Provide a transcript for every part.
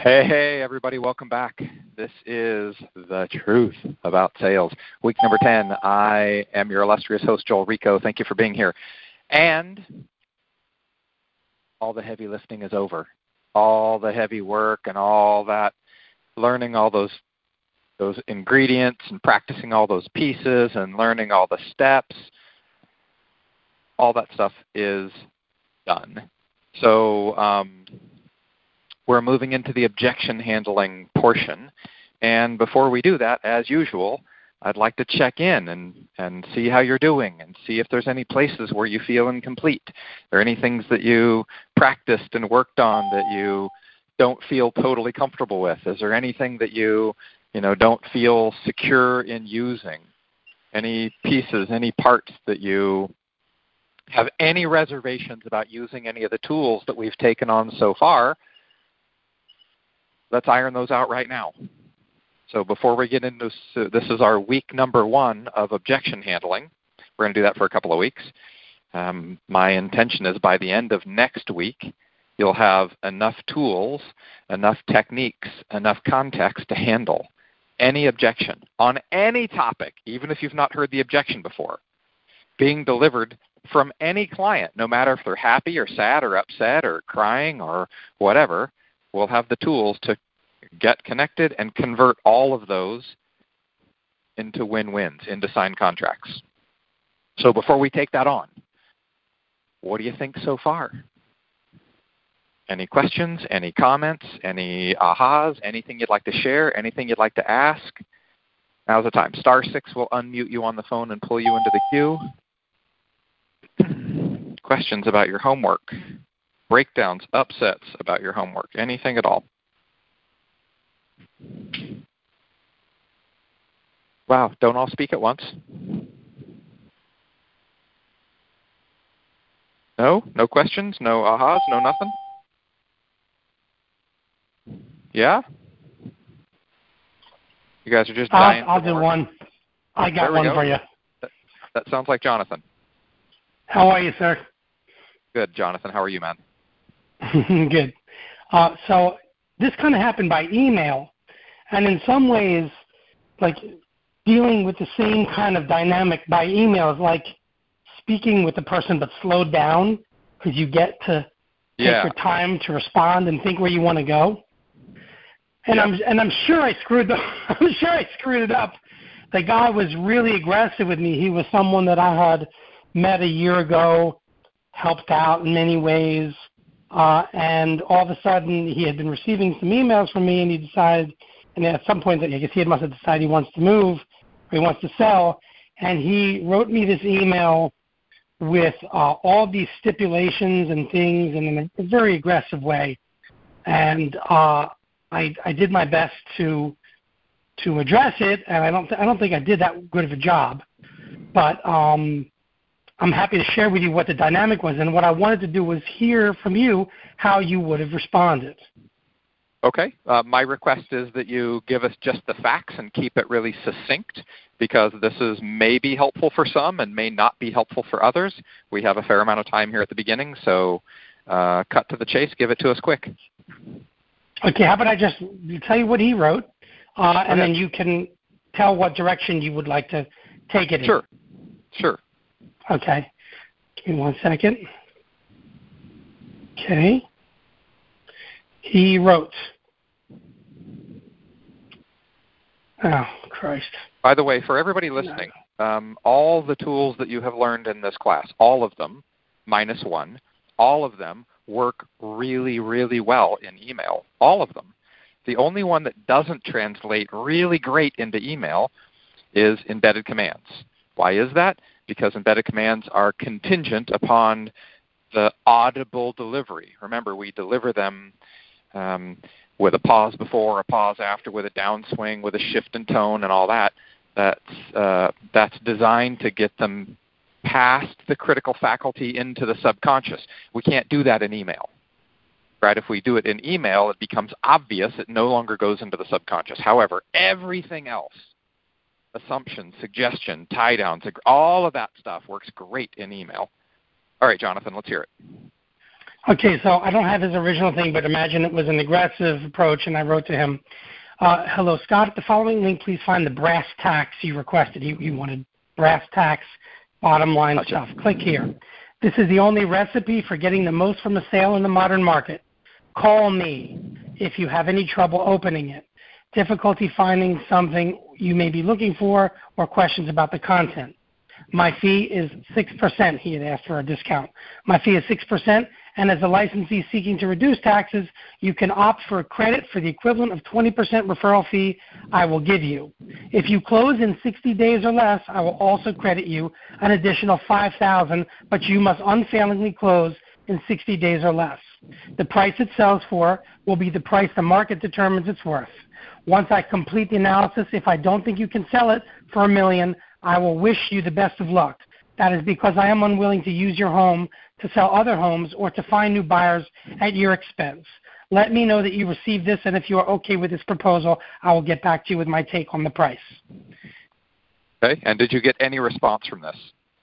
Hey, everybody, welcome back. This is The Truth About Sales. Week number 10. I am your illustrious host, Joel Rico. Thank you for being here. And all the heavy lifting is over. All the heavy work and all that, learning all those ingredients and practicing all those pieces and learning all the steps, all that stuff is done. So we're moving into the objection handling portion. And before we do that, as usual, I'd like to check in and see how you're doing and see if there's any places where you feel incomplete. Are there any things that you practiced and worked on that you don't feel totally comfortable with? Is there anything that you don't feel secure in using? Any pieces, any parts that you have any reservations about using any of the tools that we've taken on so far? Let's iron those out right now. So before we get into this is our week number 1 of objection handling. We're going to do that for a couple of weeks. My intention is by the end of next week, you'll have enough tools, enough techniques, enough context to handle any objection on any topic, even if you've not heard the objection before, being delivered from any client, no matter if they're happy or sad or upset or crying or whatever. We'll have the tools to get connected and convert all of those into win-wins, into signed contracts. So before we take that on, what do you think so far? Any questions, any comments, any ahas, anything you'd like to share, anything you'd like to ask? Now's the time. *6 will unmute you on the phone and pull you into the queue. Questions about your homework, breakdowns, upsets about your homework, anything at all. Wow, don't all speak at once. No questions, no ahas, no nothing? Yeah? You guys are just dying. I'll do one. I got one for you. That sounds like Jonathan. How are you, sir? Good, Jonathan. How are you, man? Good. So this kind of happened by email, and in some ways, like dealing with the same kind of dynamic by email is like speaking with the person but slowed down because you get to take your time to respond and think where you want to go. And I'm sure I screwed it up. The guy was really aggressive with me. He was someone that I had met a year ago, helped out in many ways. And all of a sudden, he had been receiving some emails from me, and he decided, and at some point, I guess he must have decided he wants to move, or he wants to sell, and he wrote me this email with all these stipulations and things in a very aggressive way. And I did my best to address it, and I don't think I did that good of a job. But I'm happy to share with you what the dynamic was, and what I wanted to do was hear from you how you would have responded. Okay. My request is that you give us just the facts and keep it really succinct, because this is maybe helpful for some and may not be helpful for others. We have a fair amount of time here at the beginning, so cut to the chase. Give it to us quick. Okay. How about I just tell you what he wrote, and then you can tell what direction you would like to take it in. Sure. Okay. Give me 1 second. Okay. He wrote. Oh, Christ. By the way, for everybody listening, all the tools that you have learned in this class, all of them, minus one, all of them work really, really well in email. All of them. The only one that doesn't translate really great into email is embedded commands. Why is that? Because embedded commands are contingent upon the audible delivery. Remember, we deliver them with a pause before, a pause after, with a downswing, with a shift in tone and all that. That's designed to get them past the critical faculty into the subconscious. We can't do that in email. Right? If we do it in email, it becomes obvious. It no longer goes into the subconscious. However, everything else, assumption, suggestion, tie-downs, all of that stuff works great in email. All right, Jonathan, let's hear it. Okay, so I don't have his original thing, but imagine it was an aggressive approach, and I wrote to him, hello, Scott, at the following link, please find the brass tacks you requested. He wanted brass tacks, bottom line stuff. Click here. This is the only recipe for getting the most from a sale in the modern market. Call me if you have any trouble opening it, difficulty finding something you may be looking for, or questions about the content. My fee is 6%. He had asked for a discount. My fee is 6%, and as a licensee seeking to reduce taxes, you can opt for a credit for the equivalent of 20% referral fee I will give you. If you close in 60 days or less, I will also credit you an additional $5,000, but you must unfailingly close in 60 days or less. The price it sells for will be the price the market determines it's worth. Once I complete the analysis, if I don't think you can sell it for $1 million, I will wish you the best of luck. That is because I am unwilling to use your home to sell other homes or to find new buyers at your expense. Let me know that you received this, and if you are okay with this proposal, I will get back to you with my take on the price. Okay, and did you get any response from this?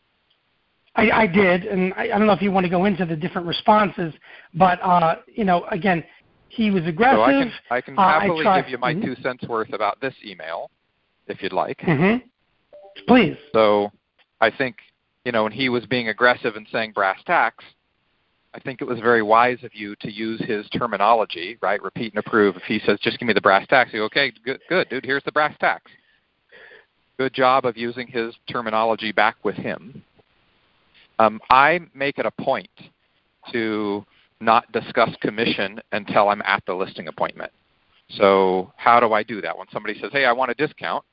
I did, and I don't know if you want to go into the different responses, but, again, he was aggressive. So I can happily give you my 2 cents worth about this email, if you'd like. Mm-hmm. Please. So I think, when he was being aggressive and saying brass tacks, I think it was very wise of you to use his terminology, right? Repeat and approve. If he says, just give me the brass tacks, you go, okay, good, dude, here's the brass tacks. Good job of using his terminology back with him. I make it a point to not discuss commission until I'm at the listing appointment. So how do I do that? When somebody says, hey, I want a discount,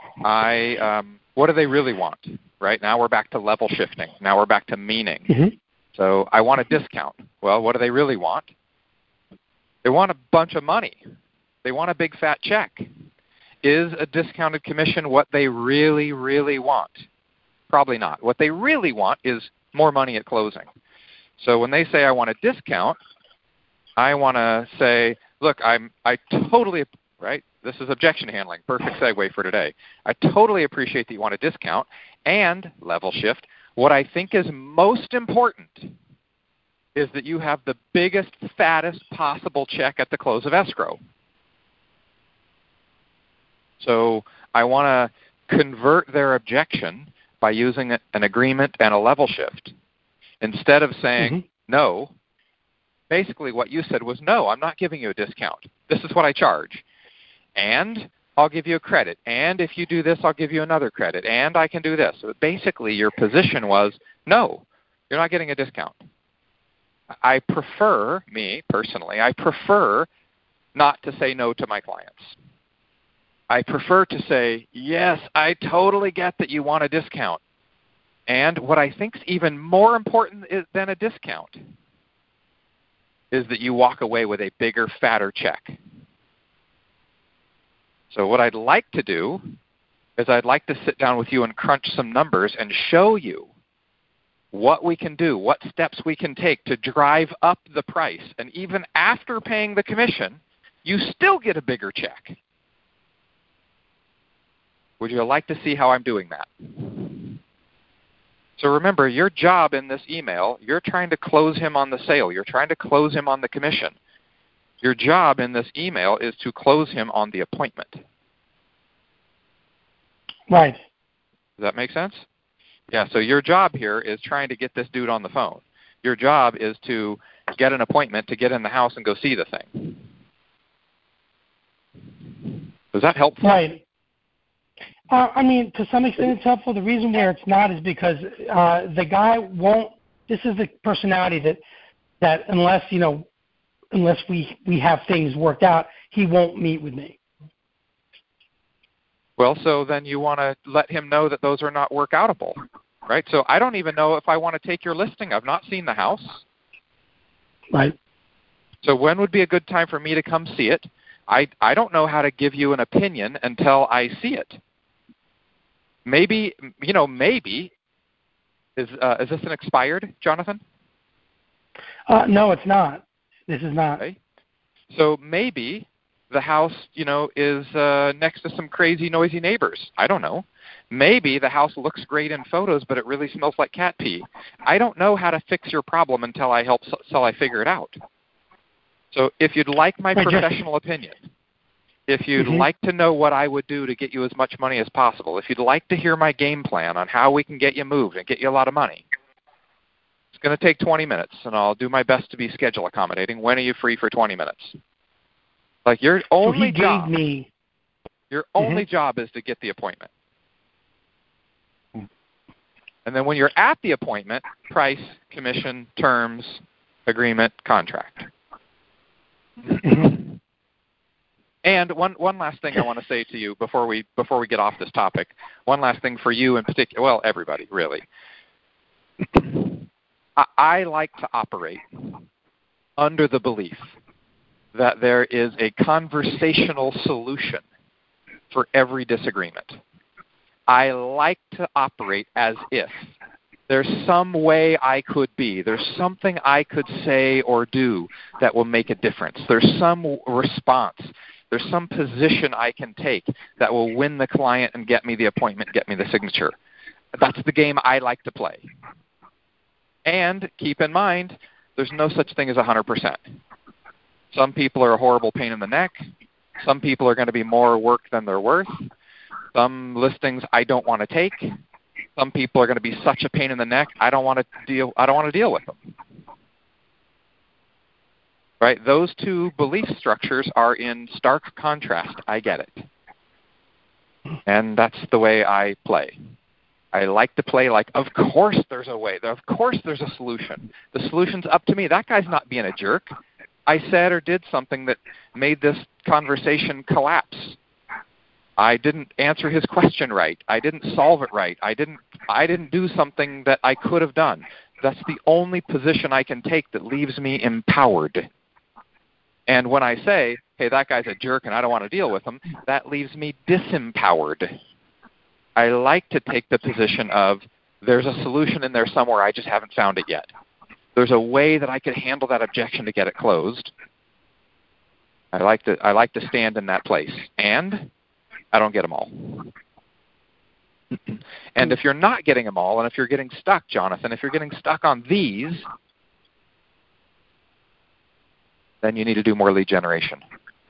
what do they really want? Right now we're back to level shifting. Now we're back to meaning. Mm-hmm. So I want a discount. Well, what do they really want? They want a bunch of money. They want a big fat check. Is a discounted commission what they really, really want? Probably not. What they really want is more money at closing. So when they say I want a discount, I want to say, look, I totally, right? This is objection handling. Perfect segue for today. I totally appreciate that you want a discount, and level shift. What I think is most important is that you have the biggest, fattest possible check at the close of escrow. So I want to convert their objection by using an agreement and a level shift. Instead of saying no, basically what you said was, no, I'm not giving you a discount. This is what I charge. And I'll give you a credit. And if you do this, I'll give you another credit. And I can do this. So basically your position was, no, you're not getting a discount. I prefer, me personally, I prefer not to say no to my clients. I prefer to say, yes, I totally get that you want a discount. And what I think is even more important than a discount is that you walk away with a bigger, fatter check. So what I'd like to do is I'd like to sit down with you and crunch some numbers and show you what we can do, what steps we can take to drive up the price. And even after paying the commission, you still get a bigger check. Would you like to see how I'm doing that? So remember, your job in this email, you're trying to close him on the sale. You're trying to close him on the commission. Your job in this email is to close him on the appointment. Right. Does that make sense? Yeah, so your job here is trying to get this dude on the phone. Your job is to get an appointment to get in the house and go see the thing. Does that help? Right. To some extent it's helpful. The reason where it's not is because the guy won't, this is the personality that unless we have things worked out, he won't meet with me. Well, so then you want to let him know that those are not workoutable, right? So I don't even know if I want to take your listing. I've not seen the house. Right. So when would be a good time for me to come see it? I don't know how to give you an opinion until I see it. Maybe, is this an expired, Jonathan? No, it's not. This is not. Okay. So maybe the house, is next to some crazy, noisy neighbors. I don't know. Maybe the house looks great in photos, but it really smells like cat pee. I don't know how to fix your problem until I figure it out. So if you'd like my professional opinion, if you'd like to know what I would do to get you as much money as possible, if you'd like to hear my game plan on how we can get you moved and get you a lot of money, it's going to take 20 minutes, and I'll do my best to be schedule accommodating. When are you free for 20 minutes? Like your only job is to get the appointment. And then when you're at the appointment, price, commission, terms, agreement, contract. And one last thing I want to say to you before we get off this topic. One last thing for you in particular. Well, everybody, really. I like to operate under the belief that there is a conversational solution for every disagreement. I like to operate as if there's some way I could be. There's something I could say or do that will make a difference. There's some response. There's some position I can take that will win the client and get me the appointment, get me the signature. That's the game I like to play. And keep in mind, there's no such thing as 100%. Some people are a horrible pain in the neck. Some people are going to be more work than they're worth. Some listings I don't want to take. Some people are going to be such a pain in the neck. I don't want to deal with them. Right? Those two belief structures are in stark contrast. I get it. And that's the way I play. I like to play like, of course there's a way. Of course there's a solution. The solution's up to me. That guy's not being a jerk. I said or did something that made this conversation collapse. I didn't answer his question right. I didn't solve it right. I didn't do something that I could have done. That's the only position I can take that leaves me empowered. And when I say, hey, that guy's a jerk and I don't want to deal with him, that leaves me disempowered. I like to take the position of there's a solution in there somewhere, I just haven't found it yet. There's a way that I could handle that objection to get it closed. I like to stand in that place. And I don't get them all. And if you're not getting them all, and if you're getting stuck, Jonathan, if you're getting stuck on these, then you need to do more lead generation.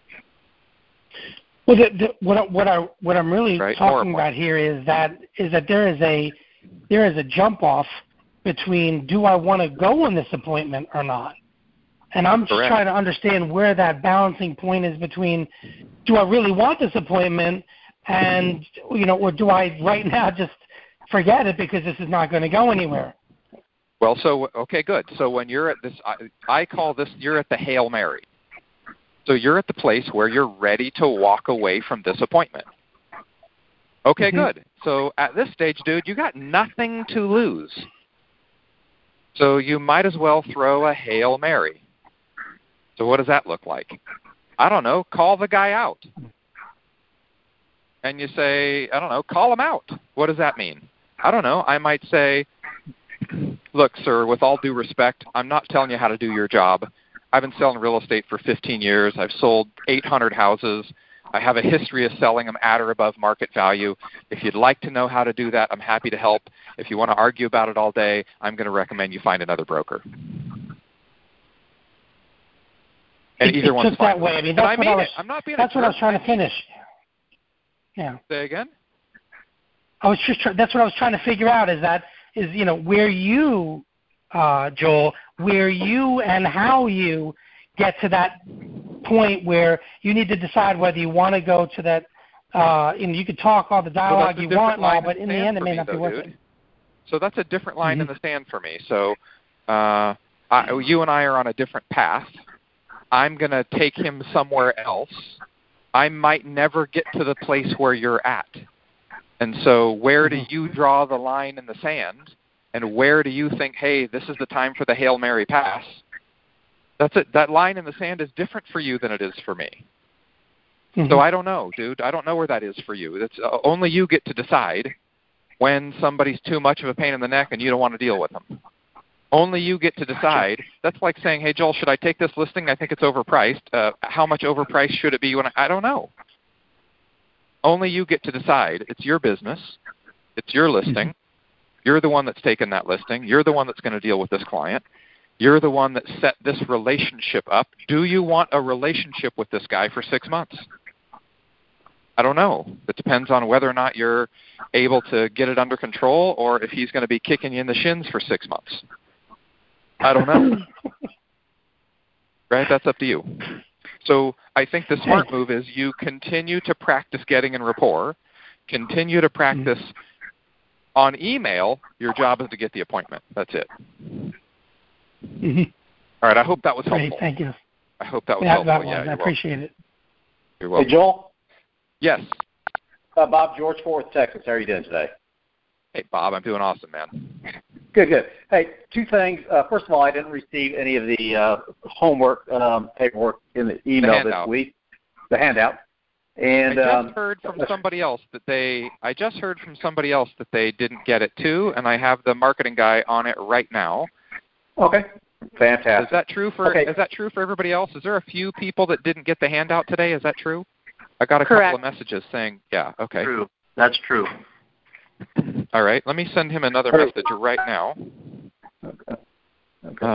Well, what I'm really talking about here is that there is a jump off between do I want to go on this appointment or not, and I'm just trying to understand where that balancing point is between do I really want this appointment and or do I right now just forget it because this is not going to go anywhere. Well, okay, good. So when you're at this, I call this you're at the Hail Mary. So you're at the place where you're ready to walk away from this appointment. Okay, good. So at this stage, dude, you got nothing to lose. So you might as well throw a Hail Mary. So what does that look like? I don't know. Call the guy out. And you say, I don't know, call him out. What does that mean? I don't know. I might say, look, sir, with all due respect, I'm not telling you how to do your job. I've been selling real estate for 15 years. I've sold 800 houses. I have a history of selling them at or above market value. If you'd like to know how to do that, I'm happy to help. If you want to argue about it all day, I'm going to recommend you find another broker. And either one's just fine. That way. I mean, that's what I'm not being that's what I was trying to finish. Yeah. Say again? That's what I was trying to figure out is where you, Joel, where you and how you get to that point where you need to decide whether you want to go to that, you can talk all the dialogue you want and all, but in the end it may not be worth it. So that's a different line in the sand for me. So you and I are on a different path. I'm going to take him somewhere else. I might never get to the place where you're at. And so where do you draw the line in the sand? And where do you think, hey, this is the time for the Hail Mary pass? That's it. That line in the sand is different for you than it is for me. So I don't know, dude. I don't know where that is for you. It's only you get to decide when somebody's too much of a pain in the neck and you don't want to deal with them. Only you get to decide. That's like saying, hey, Joel, should I take this listing? I think it's overpriced. How much overpriced should it be? I don't know. Only you get to decide. It's your business. It's your listing. You're the one that's taken that listing. You're the one that's going to deal with this client. You're the one that set this relationship up. Do you want a relationship with this guy for 6 months? I don't know. It depends on whether or not you're able to get it under control or if he's going to be kicking you in the shins for 6 months. I don't know. Right? That's up to you. So I think the smart move is you continue to practice getting in rapport, continue to practice on email. Your job is to get the appointment. That's it. All right. I hope that was helpful. Great, thank you. I hope that was helpful. I appreciate it. You're welcome. Hey, Joel? Yes. Bob George, Fort Worth, Texas. How are you doing today? Hey, Bob. I'm doing awesome, man. Good. Hey, two things. First of all, I didn't receive any of the homework paperwork in the email this week, the handout. And I just heard from somebody else that they didn't get it too, and I have the marketing guy on it right now. Okay, fantastic. Is that true for everybody else? Is there a few people that didn't get the handout today? Is that true? I got a couple of messages saying, yeah, okay. True. That's true. All right, let me send him another message right now. Okay.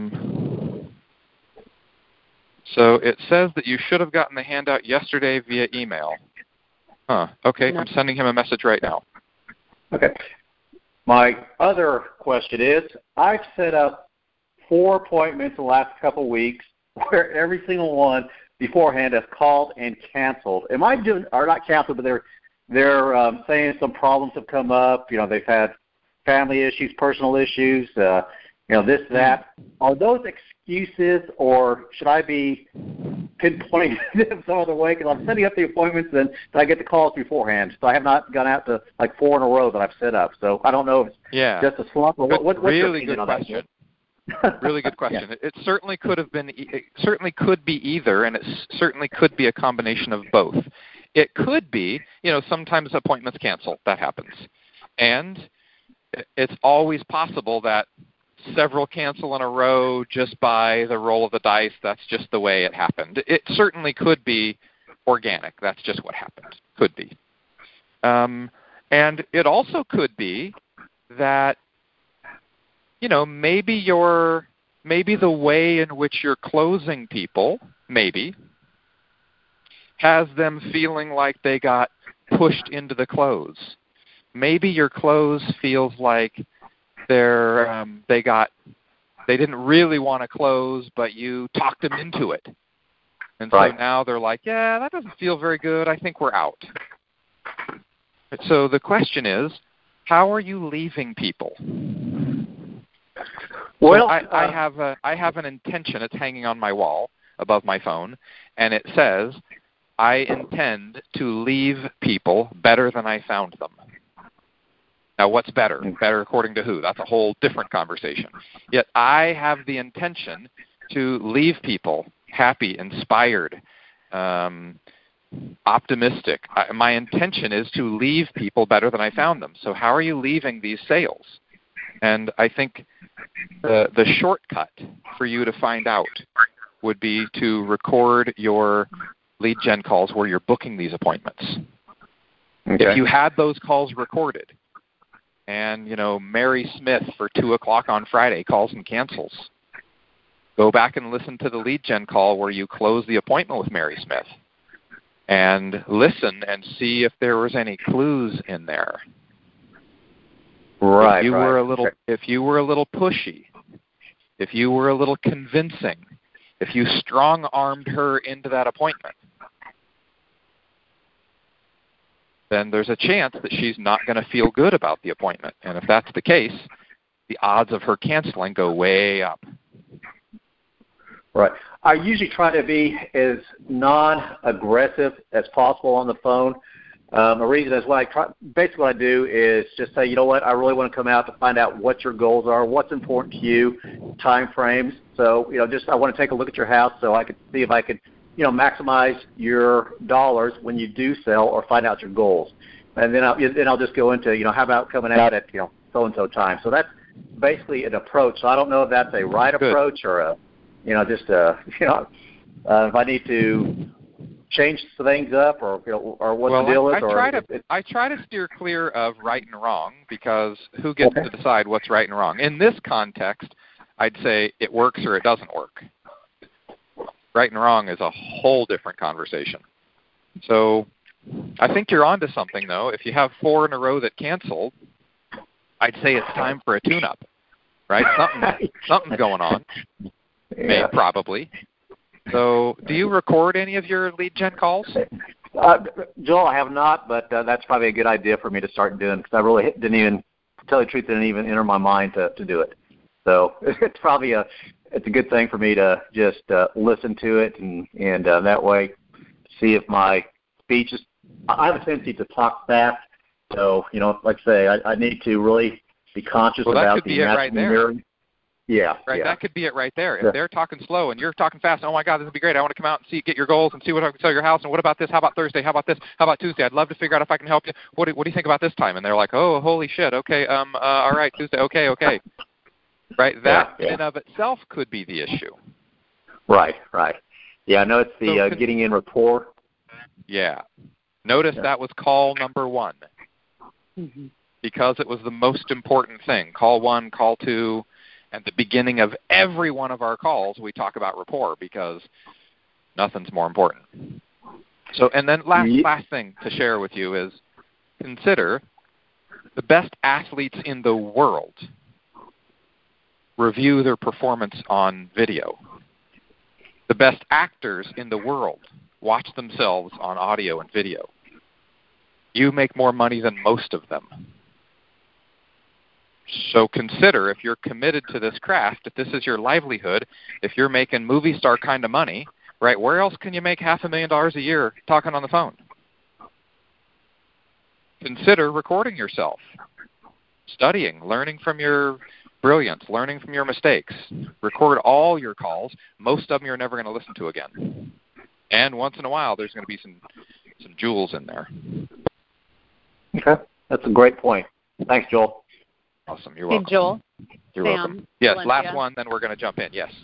So it says that you should have gotten the handout yesterday via email. Okay, I'm sending him a message right now. Okay. My other question is, I've set up 4 appointments in the last couple of weeks where every single one beforehand has called and canceled. Am I doing, or not canceled, but they're saying some problems have come up. You know, they've had family issues, personal issues, this, that. Are those excuses, or should I be pinpointing them some other way? Because I'm setting up the appointments, and I get the calls beforehand. So I have not gone out to like 4 in a row that I've set up. So I don't know if it's just a slump or what's your opinion on that? Really good question. Yeah. It certainly could have been. It certainly could be either, and it certainly could be a combination of both. It could be, sometimes appointments cancel. That happens, and it's always possible that several cancel in a row just by the roll of the dice. That's just the way it happened. It certainly could be organic. That's just what happened. Could be, and it also could be that. Maybe the way in which you're closing people, has them feeling like they got pushed into the close. Maybe your close feels like they didn't really want to close, but you talked them into it. And so now they're like, yeah, that doesn't feel very good. I think we're out. So the question is, how are you leaving people? Well, I have an intention. It's hanging on my wall above my phone, and it says, I intend to leave people better than I found them. Now, what's better? Better according to who? That's a whole different conversation. Yet I have the intention to leave people happy, inspired, optimistic. My intention is to leave people better than I found them. So how are you leaving these sales? And I think the shortcut for you to find out would be to record your lead gen calls where you're booking these appointments. Okay. If you had those calls recorded and, Mary Smith for 2 o'clock on Friday calls and cancels, go back and listen to the lead gen call where you close the appointment with Mary Smith and listen and see if there was any clues in there. Right. If you were a little pushy, if you were a little convincing, if you strong-armed her into that appointment, then there's a chance that she's not going to feel good about the appointment. And if that's the case, the odds of her canceling go way up. Right. I usually try to be as non-aggressive as possible on the phone. A reason is basically what I do is just say, you know what, I really want to come out to find out what your goals are, what's important to you, time frames. So, I want to take a look at your house so I could see if I could, maximize your dollars when you do sell or find out your goals. And then I'll just go into, how about coming out at, so-and-so time. So basically an approach. So I don't know if that's a right Good. approach or if I need to change things up or what the deal is. I try to steer clear of right and wrong, because who gets to decide what's right and wrong? In this context, I'd say it works or it doesn't work. Right and wrong is a whole different conversation. So I think you're onto something, though. If you have 4 in a row that canceled, I'd say it's time for a tune-up, right? Something's going on, probably. So do you record any of your lead gen calls? Joel, I have not, but that's probably a good idea for me to start doing, because I really didn't even, to tell you the truth, didn't even enter my mind to do it. So it's probably it's a good thing for me to just listen to it and that way see if my speech is. I have a tendency to talk fast, so like I say, I need to really be conscious about the right there. Yeah, right. Yeah. That could be it right there. If they're talking slow and you're talking fast, oh my God, this would be great. I want to come out and get your goals and see what I can sell your house. And what about this? How about Thursday? How about this? How about Tuesday? I'd love to figure out if I can help you. What do you think about this time? And they're like, oh, holy shit. Okay. All right. Tuesday. Okay. Right. That in and of itself could be the issue. Right. Yeah. I know it's the getting in rapport. Yeah. Notice that was call number 1. Mm-hmm. Because it was the most important thing. Call 1, call 2. At the beginning of every one of our calls, we talk about rapport, because nothing's more important. So, and then last thing to share with you is consider the best athletes in the world review their performance on video. The best actors in the world watch themselves on audio and video. You make more money than most of them. So consider, if you're committed to this craft, if this is your livelihood, if you're making movie star kind of money, right, where else can you make $500,000 a year talking on the phone? Consider recording yourself, studying, learning from your brilliance, learning from your mistakes. Record all your calls. Most of them you're never going to listen to again. And once in a while, there's going to be some jewels in there. Okay. That's a great point. Thanks, Joel. Awesome. You're welcome. Hey, Joel. You're Sam, welcome. Yes, Valencia. last one, then we're going to jump in. Yes.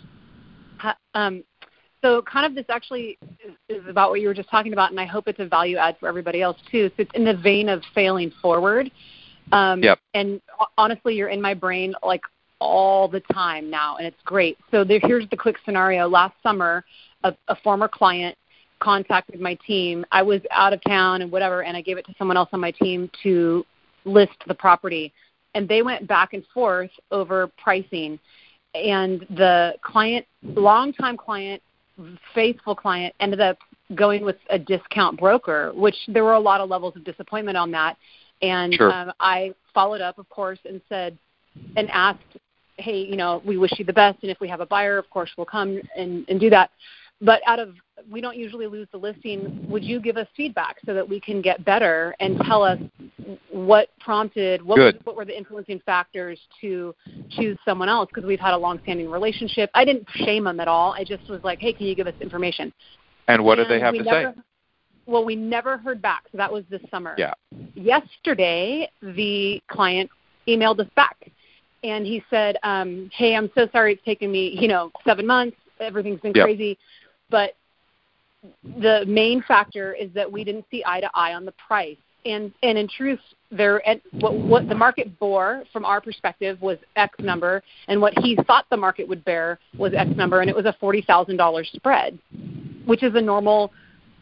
So kind of this actually is about what you were just talking about, and I hope it's a value add for everybody else too. So it's in the vein of failing forward. Yep. And honestly, you're in my brain like all the time now, and it's great. So here's the quick scenario. Last summer, a former client contacted my team. I was out of town and whatever, and I gave it to someone else on my team to list the property. And they went back and forth over pricing. And the client, longtime client, faithful client, ended up going with a discount broker, which there were a lot of levels of disappointment on that. And sure. I followed up, of course, and asked, hey, we wish you the best. And if we have a buyer, of course, we'll come and do that. But we don't usually lose the listing. Would you give us feedback so that we can get better and tell us what prompted, what were the influencing factors to choose someone else? Because we've had a long-standing relationship. I didn't shame them at all. I just was like, hey, can you give us information? And what did they have to say? Well, we never heard back. So that was this summer. Yeah. Yesterday, the client emailed us back. And he said, hey, I'm so sorry it's taken me, 7 months. Everything's been crazy. But the main factor is that we didn't see eye to eye on the price. And in truth, what the market bore from our perspective was X number, and what he thought the market would bear was X number, and it was a $40,000 spread, which is a normal,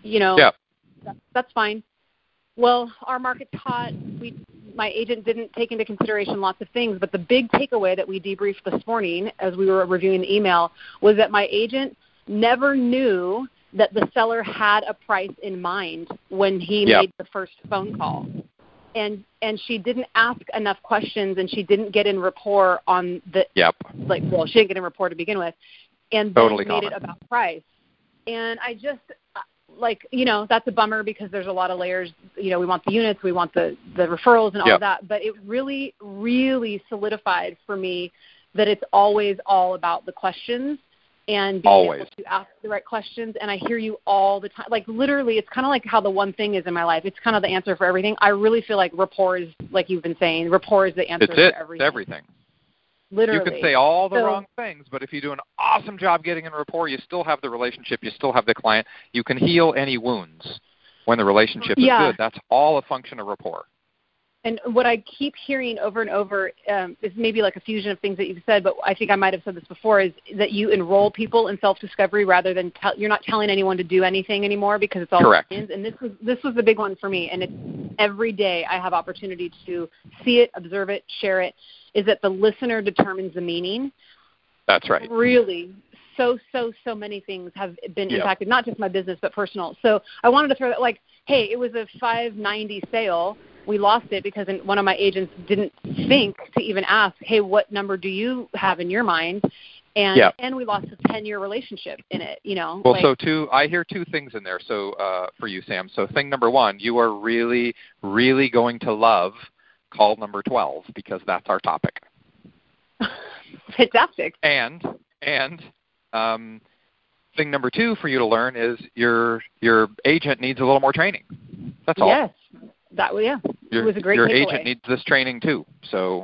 that's fine. Well, our market taught, my agent didn't take into consideration lots of things, but the big takeaway that we debriefed this morning as we were reviewing the email was that my agent never knew that the seller had a price in mind when he made the first phone call. And she didn't ask enough questions, and she didn't get in rapport on the she didn't get in rapport to begin with, and then made it about price. And I just that's a bummer because there's a lot of layers. We want the units, we want the referrals and all of that, but it really, really solidified for me that it's always all about the questions and being able to ask the right questions. And I hear you all the time. Like literally, it's kind of like how the one thing is in my life. It's kind of the answer for everything. I really feel like rapport is, like you've been saying, rapport is the answer for everything. It's everything. Literally. You can say all the wrong things, but if you do an awesome job getting in rapport, you still have the relationship, you still have the client. You can heal any wounds when the relationship is good. That's all a function of rapport. And what I keep hearing over and over is maybe like a fusion of things that you've said, but I think I might have said this before, is that you enroll people in self-discovery rather than you're not telling anyone to do anything anymore because it's all correct. Opinions. And this was the big one for me. And it's every day I have opportunity to see it, observe it, share it, is that the listener determines the meaning. That's right. Really. So many things have been impacted, not just my business, but personal. So I wanted to throw that, like, hey, it was a $590 sale. We lost it because one of my agents didn't think to even ask, hey, what number do you have in your mind? And we lost a 10-year relationship in it, Well, I hear two things in there. So for you, Sam. So thing number one, you are really, really going to love call number 12 because that's our topic. Fantastic. And thing number two for you to learn is your agent needs a little more training. That's all. Yes. It was a great Your takeaway. agent needs this training too. So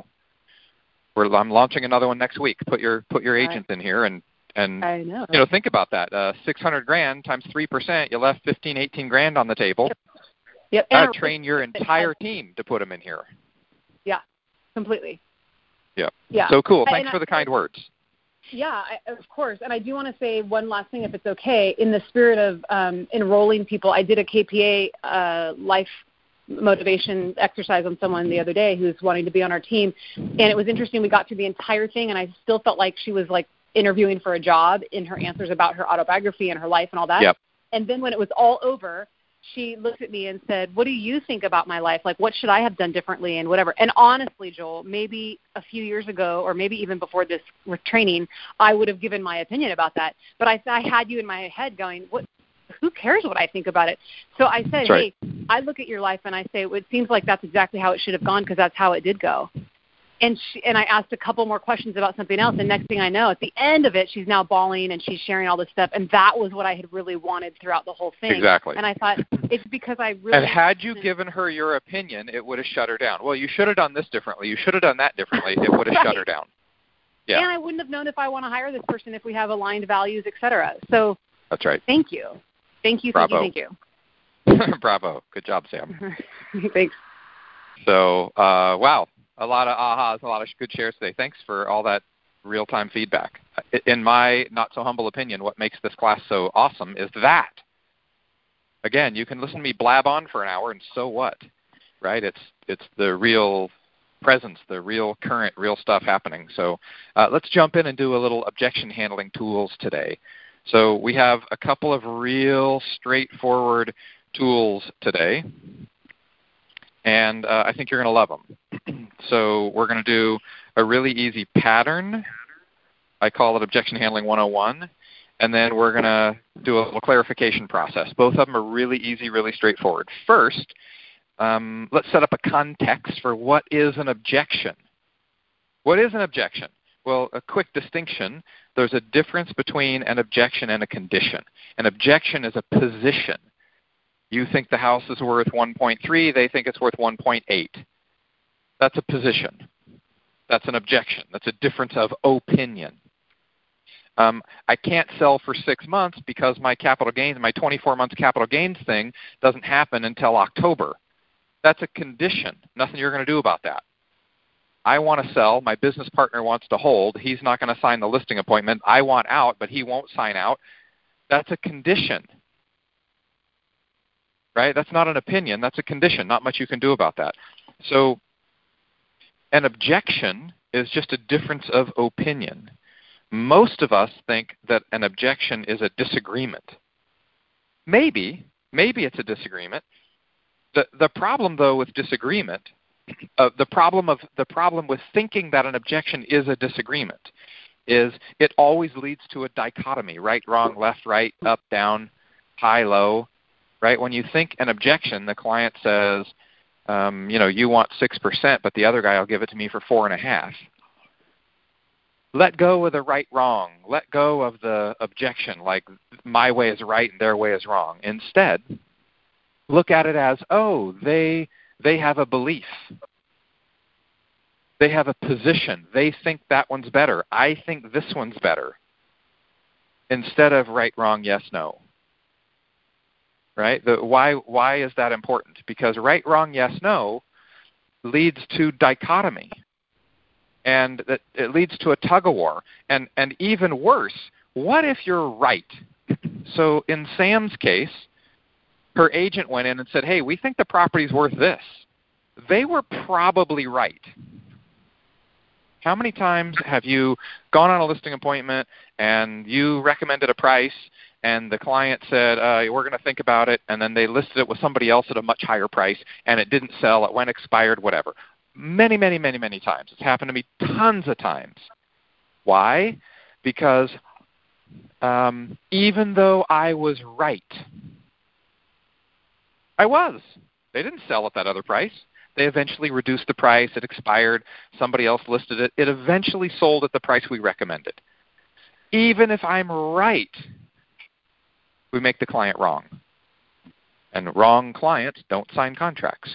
I'm launching another one next week. Put your agent in here and I know. Think about that. $600,000 times 3%, you left $18,000 on the table. Yep. And train your entire team to put them in here. Yeah, completely. Yeah. So cool. Thanks for the kind words. Yeah, of course. And I do want to say one last thing, if it's okay. In the spirit of enrolling people, I did a KPA life motivation exercise on someone the other day who's wanting to be on our team. And it was interesting. We got through the entire thing, and I still felt like she was like interviewing for a job in her answers about her autobiography and her life and all that. Yep. And then when it was all over, she looked at me and said, what do you think about my life? Like, what should I have done differently and whatever? And honestly, Joel, maybe a few years ago or maybe even before this training, I would have given my opinion about that. But I had you in my head going, who cares what I think about it? So I said, hey, I look at your life and I say, it seems like that's exactly how it should have gone because that's how it did go. And I asked a couple more questions about something else, and next thing I know, at the end of it, she's now bawling and she's sharing all this stuff, and that was what I had really wanted throughout the whole thing. Exactly. And I thought, it's because I really... And had you given her your opinion, it would have shut her down. Well, you should have done this differently. You should have done that differently. It would have shut her down. Yeah. And I wouldn't have known if I want to hire this person if we have aligned values, et cetera. So that's right. Thank you. Bravo. Thank you. Bravo. Good job, Sam. Thanks. So, wow. A lot of ahas, a lot of good shares today. Thanks for all that real-time feedback. In my not-so-humble opinion, what makes this class so awesome is that. Again, you can listen to me blab on for an hour, and so what, right? It's the real presence, the real current, real stuff happening. So let's jump in and do a little objection handling tools today. So we have a couple of real straightforward tools today. And I think you're going to love them. So we're going to do a really easy pattern. I call it Objection Handling 101. And then we're going to do a little clarification process. Both of them are really easy, really straightforward. First, let's set up a context for what is an objection. What is an objection? Well, a quick distinction. There's a difference between an objection and a condition. An objection is a position. You think the house is worth 1.3, they think it's worth 1.8. That's a position. That's an objection. That's a difference of opinion. I can't sell for 6 months because my capital gains, my 24 months capital gains thing doesn't happen until October. That's a condition. Nothing you're going to do about that. I want to sell. My business partner wants to hold. He's not going to sign the listing appointment. I want out, but he won't sign out. That's a condition. Right? That's not an opinion. That's a condition. Not much you can do about that. So an objection is just a difference of opinion. Most of us think that an objection is a disagreement. Maybe it's a disagreement. The problem, though, with disagreement, the problem with thinking that an objection is a disagreement is it always leads to a dichotomy, right, wrong, left, right, up, down, high, low. Right? When you think an objection, the client says, you want 6%, but the other guy will give it to me for 4.5%. Let go of the right, wrong. Let go of the objection, like my way is right and their way is wrong. Instead, look at it as, they have a belief. They have a position. They think that one's better. I think this one's better. Instead of right, wrong, yes, no. Right? Why is that important? Because right, wrong, yes, no leads to dichotomy. And it leads to a tug-of-war. And even worse, what if you're right? So in Sam's case, her agent went in and said, hey, we think the property's worth this. They were probably right. How many times have you gone on a listing appointment and you recommended a price and the client said, we're going to think about it, and then they listed it with somebody else at a much higher price and it didn't sell, it went expired, whatever. Many, many, many, many times. It's happened to me tons of times. Why? Because even though I was right, I was. They didn't sell at that other price. They eventually reduced the price. It expired. Somebody else listed it. It eventually sold at the price we recommended. Even if I'm right, we make the client wrong. And wrong clients don't sign contracts.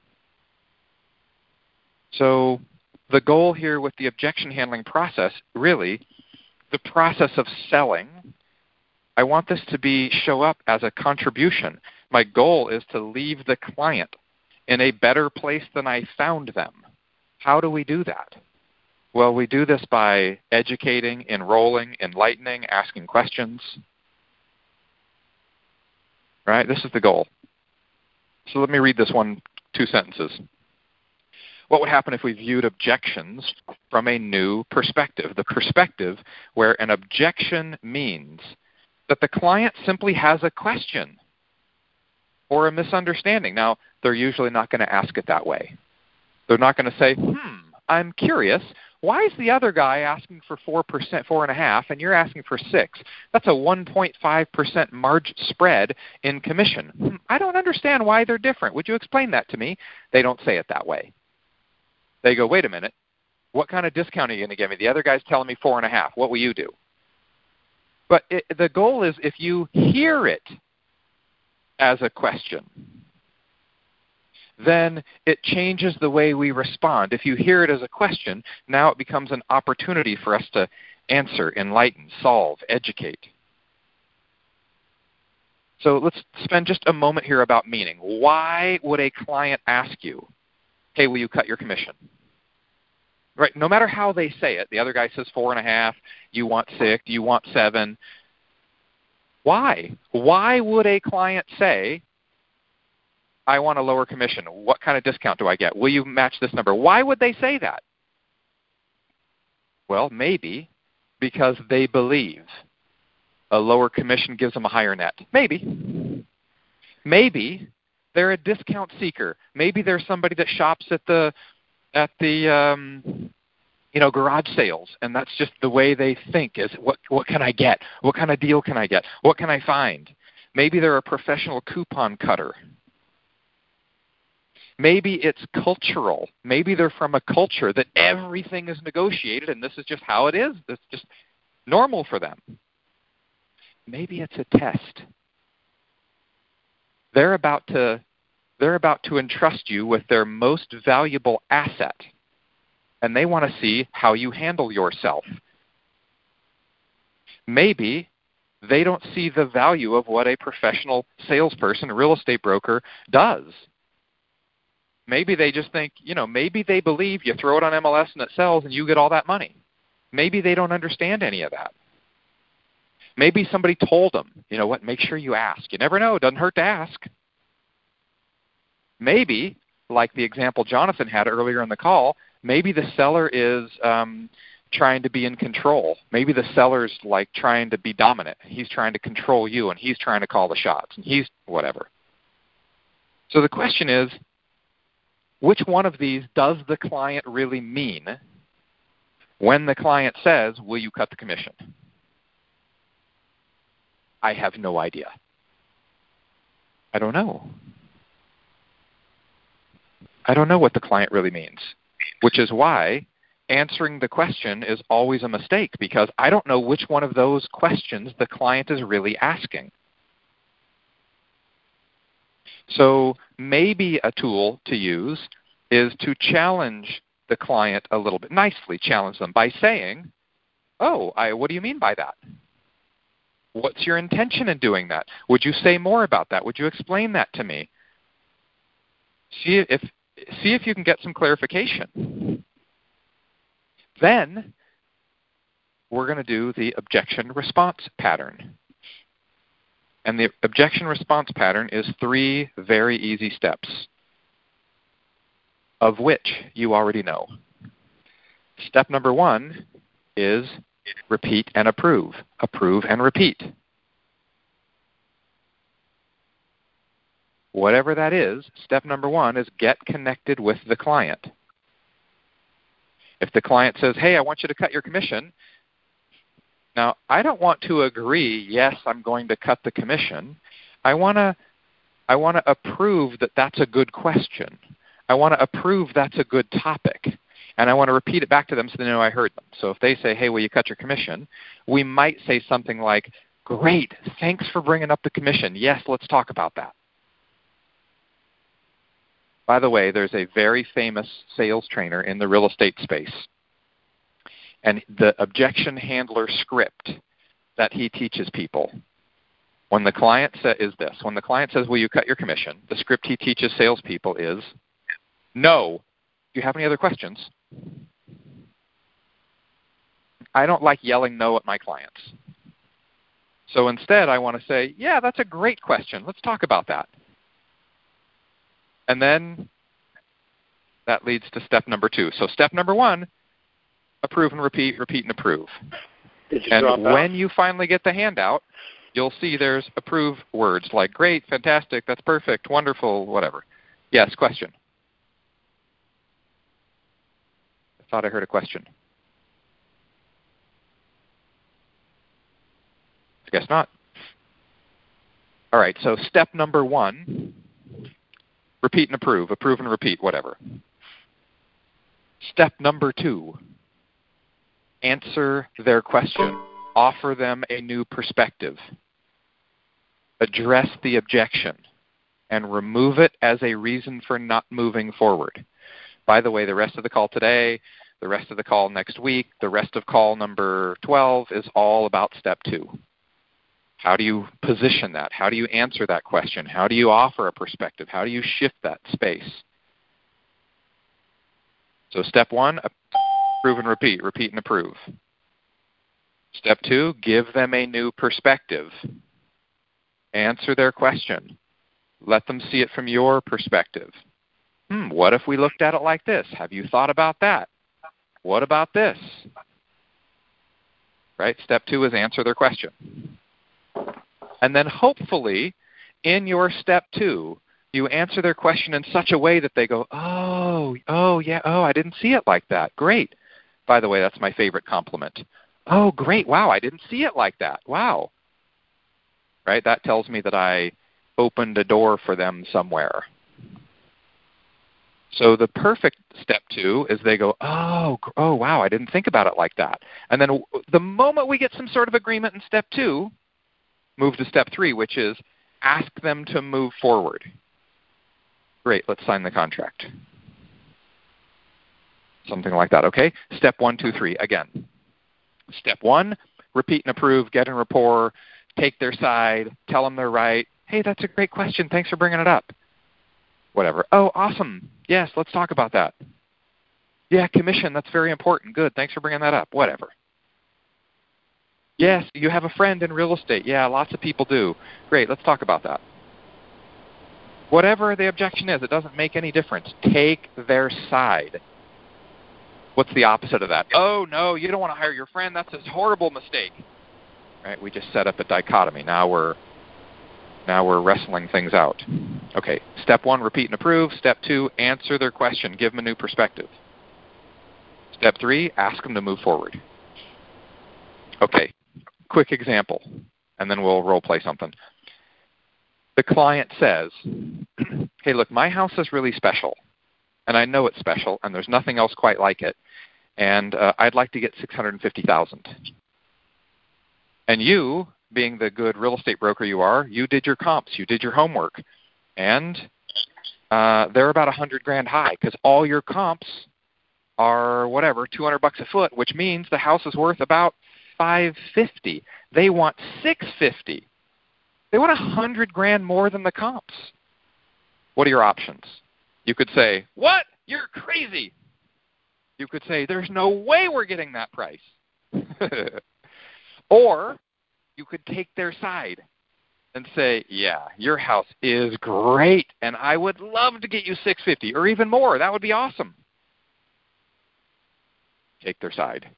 So the goal here with the objection handling process, really, the process of selling, I want this to show up as a contribution. My goal is to leave the client in a better place than I found them. How do we do that? Well, we do this by educating, enrolling, enlightening, asking questions. Right? This is the goal. So let me read this 2 sentences. What would happen if we viewed objections from a new perspective? The perspective where an objection means that the client simply has a question or a misunderstanding. Now, they're usually not going to ask it that way. They're not going to say, I'm curious, why is the other guy asking for 4%, 4.5%, and you're asking for 6%? That's a 1.5% margin spread in commission. I don't understand why they're different. Would you explain that to me? They don't say it that way. They go, wait a minute, what kind of discount are you going to give me? The other guy's telling me 4.5%. What will you do? But the goal is if you hear it as a question, then it changes the way we respond. If you hear it as a question, now it becomes an opportunity for us to answer, enlighten, solve, educate. So let's spend just a moment here about meaning. Why would a client ask you, hey, will you cut your commission? Right? No matter how they say it, the other guy says 4.5%, you want 6%, you want 7%. Why? Why would a client say, I want a lower commission? What kind of discount do I get? Will you match this number? Why would they say that? Well, maybe because they believe a lower commission gives them a higher net. Maybe. Maybe they're a discount seeker. Maybe they're somebody that shops at the garage sales, and that's just the way they think is what can I get? What kind of deal can I get? What can I find? Maybe they're a professional coupon cutter. Maybe it's cultural. Maybe they're from a culture that everything is negotiated and this is just how it is. It's just normal for them. Maybe it's a test. They're about to entrust you with their most valuable asset, and they want to see how you handle yourself. Maybe they don't see the value of what a professional salesperson, real estate broker, does. Maybe they just think, maybe they believe you throw it on MLS and it sells and you get all that money. Maybe they don't understand any of that. Maybe somebody told them, make sure you ask. You never know. It doesn't hurt to ask. Maybe, like the example Jonathan had earlier in the call, maybe the seller is trying to be in control. Maybe the seller's like trying to be dominant. He's trying to control you, and he's trying to call the shots, and he's whatever. So the question is, which one of these does the client really mean when the client says, will you cut the commission? I have no idea. I don't know. I don't know what the client really means, which is why answering the question is always a mistake, because I don't know which one of those questions the client is really asking. So maybe a tool to use is to challenge the client a little bit nicely, challenge them by saying, what do you mean by that? What's your intention in doing that? Would you say more about that? Would you explain that to me? See if you can get some clarification. Then we're going to do the objection response pattern. And the objection response pattern is 3 very easy steps, of which you already know. Step number 1 is repeat and approve. Approve and repeat. Whatever that is, step number 1 is get connected with the client. If the client says, hey, I want you to cut your commission, now I don't want to agree, yes, I'm going to cut the commission. I want to approve that that's a good question. I want to approve that's a good topic. And I want to repeat it back to them so they know I heard them. So if they say, hey, will you cut your commission? We might say something like, great, thanks for bringing up the commission. Yes, let's talk about that. By the way, there's a very famous sales trainer in the real estate space. And the objection handler script that he teaches people, when the client is this. When the client says, will you cut your commission? The script he teaches salespeople is, no. Do you have any other questions? I don't like yelling no at my clients. So instead, I want to say, yeah, that's a great question. Let's talk about that. And then that leads to step number 2. So step number 1, approve and repeat, repeat and approve. And when you finally get the handout, you'll see there's approve words like great, fantastic, that's perfect, wonderful, whatever. Yes, question. I thought I heard a question. I guess not. All right, so step number 1, repeat and approve and repeat, whatever. Step number 2, answer their question. Offer them a new perspective. Address the objection and remove it as a reason for not moving forward. By the way, the rest of the call today, the rest of the call next week, the rest of call number 12 is all about step 2. How do you position that? How do you answer that question? How do you offer a perspective? How do you shift that space? So step 1, approve and repeat, repeat and approve. Step 2, give them a new perspective. Answer their question. Let them see it from your perspective. What if we looked at it like this? Have you thought about that? What about this? Right? Step 2 is answer their question. And then hopefully in your step 2, you answer their question in such a way that they go, yeah, I didn't see it like that. Great. By the way, that's my favorite compliment. Oh, great. Wow, I didn't see it like that. Wow. Right? That tells me that I opened a door for them somewhere. So the perfect step 2 is they go, oh, wow, I didn't think about it like that. And then the moment we get some sort of agreement in step 2, move to step 3, which is ask them to move forward. Great, let's sign the contract. Something like that, okay? Step 1, 2, 3, again. Step 1, repeat and approve, get in rapport, take their side, tell them they're right. Hey, that's a great question. Thanks for bringing it up. Whatever. Oh, awesome. Yes, let's talk about that. Yeah, commission, that's very important. Good, thanks for bringing that up. Whatever. Yes, you have a friend in real estate. Yeah, lots of people do. Great, let's talk about that. Whatever the objection is, it doesn't make any difference. Take their side. What's the opposite of that? Oh, no, you don't want to hire your friend. That's a horrible mistake. Right? We just set up a dichotomy. Now we're wrestling things out. Okay, step 1, repeat and approve. Step 2, answer their question. Give them a new perspective. Step 3, ask them to move forward. Okay, quick example, and then we'll role play something. The client says, hey, look, my house is really special, and I know it's special, and there's nothing else quite like it, and I'd like to get $650,000. And you, being the good real estate broker you are, you did your comps, you did your homework, and they're about $100,000 high because all your comps are whatever, $200 a foot, which means the house is worth about $550. They want $650. They want $100,000 more than the comps. What are your options? You could say, "What? You're crazy." You could say, "There's no way we're getting that price." Or you could take their side and say, "Yeah, your house is great, and I would love to get you $650 or even more. That would be awesome." Take their side.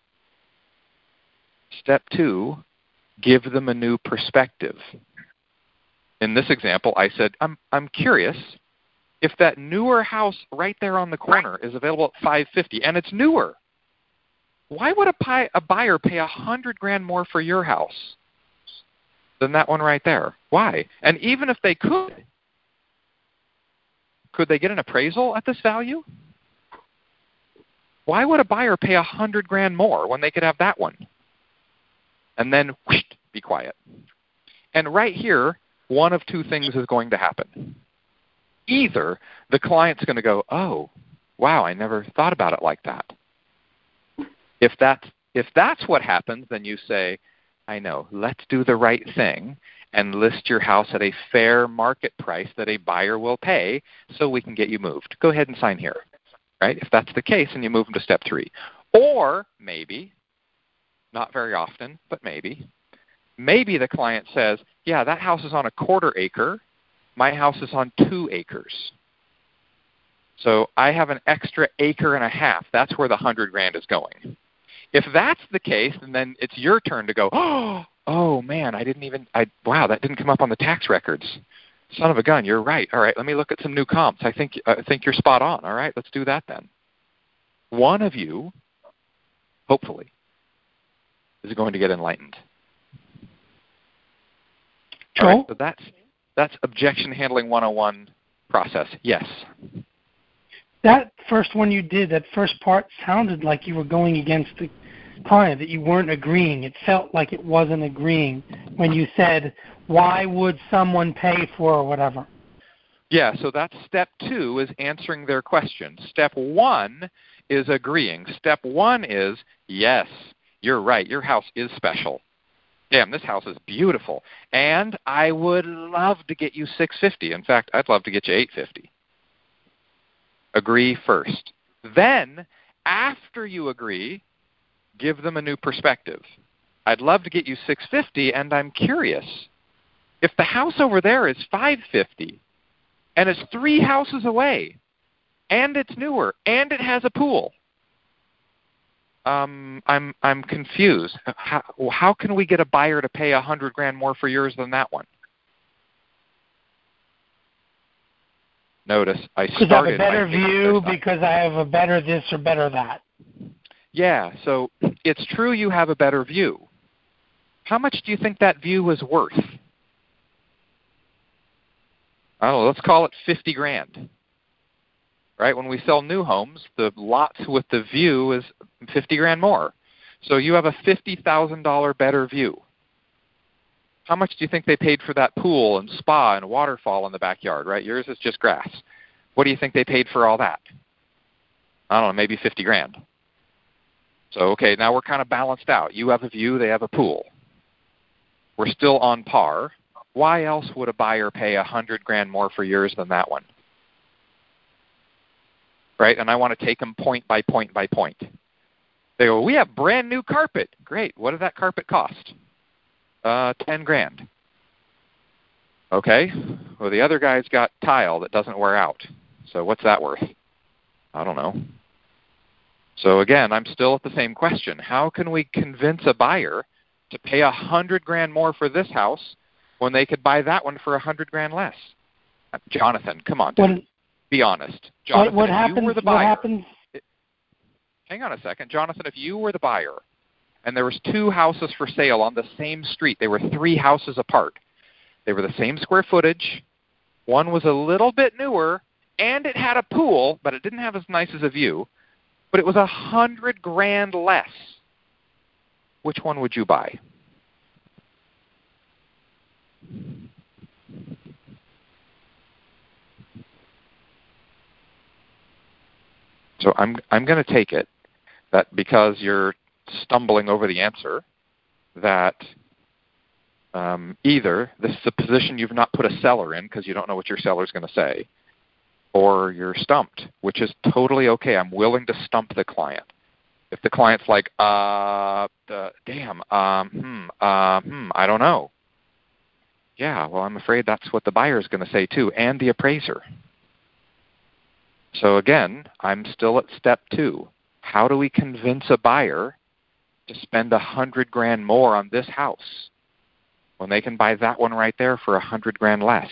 Step 2, give them a new perspective. In this example, I said, I'm curious if that newer house right there on the corner is available at $550 and it's newer. Why would a buyer pay $100,000 more for your house than that one right there? Why? And even if they could they get an appraisal at this value? Why would a buyer pay $100,000 more when they could have that one? And then whoosh, be quiet. And right here, one of two things is going to happen. Either the client's going to go, "Oh, wow, I never thought about it like that." If that's what happens, then you say, "I know, let's do the right thing and list your house at a fair market price that a buyer will pay so we can get you moved. Go ahead and sign here." Right? If that's the case, then you move them to step 3. Or maybe, not very often, but maybe the client says, "Yeah, that house is on a 1/4 acre. My house is on 2 acres. So I have an extra 1.5 acres. That's where the $100,000 is going." If that's the case, then it's your turn to go, "Oh man, wow, that didn't come up on the tax records. Son of a gun, you're right. All right, let me look at some new comps. I think you're spot on. All right, let's do that then." One of you, hopefully, is going to get enlightened. Joel? All right, so that's objection handling 101 process. Yes. That first one you did, that first part sounded like you were going against the client, that you weren't agreeing. It felt like it wasn't agreeing when you said, "Why would someone pay for," or whatever. Yeah, so that's step 2 is answering their question. Step 1 is agreeing. Step 1 is, "Yes, you're right. Your house is special. Damn, this house is beautiful. And I would love to get you $650. In fact, I'd love to get you $850. Agree first. Then, after you agree, give them a new perspective. "I'd love to get you $650, and I'm curious. If the house over there is $550, and it's 3 houses away, and it's newer, and it has a pool, I'm confused. How can we get a buyer to pay $100,000 more for yours than that one?" Notice I started. Because I have a better view, because I have a better this or better that. Yeah, so it's true you have a better view. How much do you think that view was worth? I don't know, let's call it $50,000. Right? When we sell new homes, the lots with the view is $50,000 more. So you have a $50,000 better view. How much do you think they paid for that pool and spa and waterfall in the backyard, right? Yours is just grass. What do you think they paid for all that? I don't know, maybe $50,000. So, okay, now we're kind of balanced out. You have a view, they have a pool. We're still on par. Why else would a buyer pay $100,000 more for yours than that one? Right? And I want to take them point by point by point. They go, "We have brand new carpet." Great. What did that carpet cost? $10,000. Okay. Well, the other guy's got tile that doesn't wear out. So what's that worth? I don't know. So again, I'm still at the same question. How can we convince a buyer to pay $100,000 more for this house when they could buy that one for $100,000 less? Jonathan, come on, dude. Be honest. Jonathan, what happens? You were the buyer, what happens? Hang on a second. Jonathan, if you were the buyer and there was 2 houses for sale on the same street, they were 3 houses apart. They were the same square footage. One was a little bit newer, and it had a pool, but it didn't have as nice as a view. But it was $100,000 less. Which one would you buy? So I'm going to take it that because you're stumbling over the answer, that either this is a position you've not put a seller in because you don't know what your seller's going to say, or you're stumped, which is totally okay. I'm willing to stump the client. If the client's like, I don't know. Yeah, well, I'm afraid that's what the buyer is going to say too, and the appraiser. So again, I'm still at step 2. How do we convince a buyer to spend $100,000 more on this house when they can buy that one right there for $100,000 less?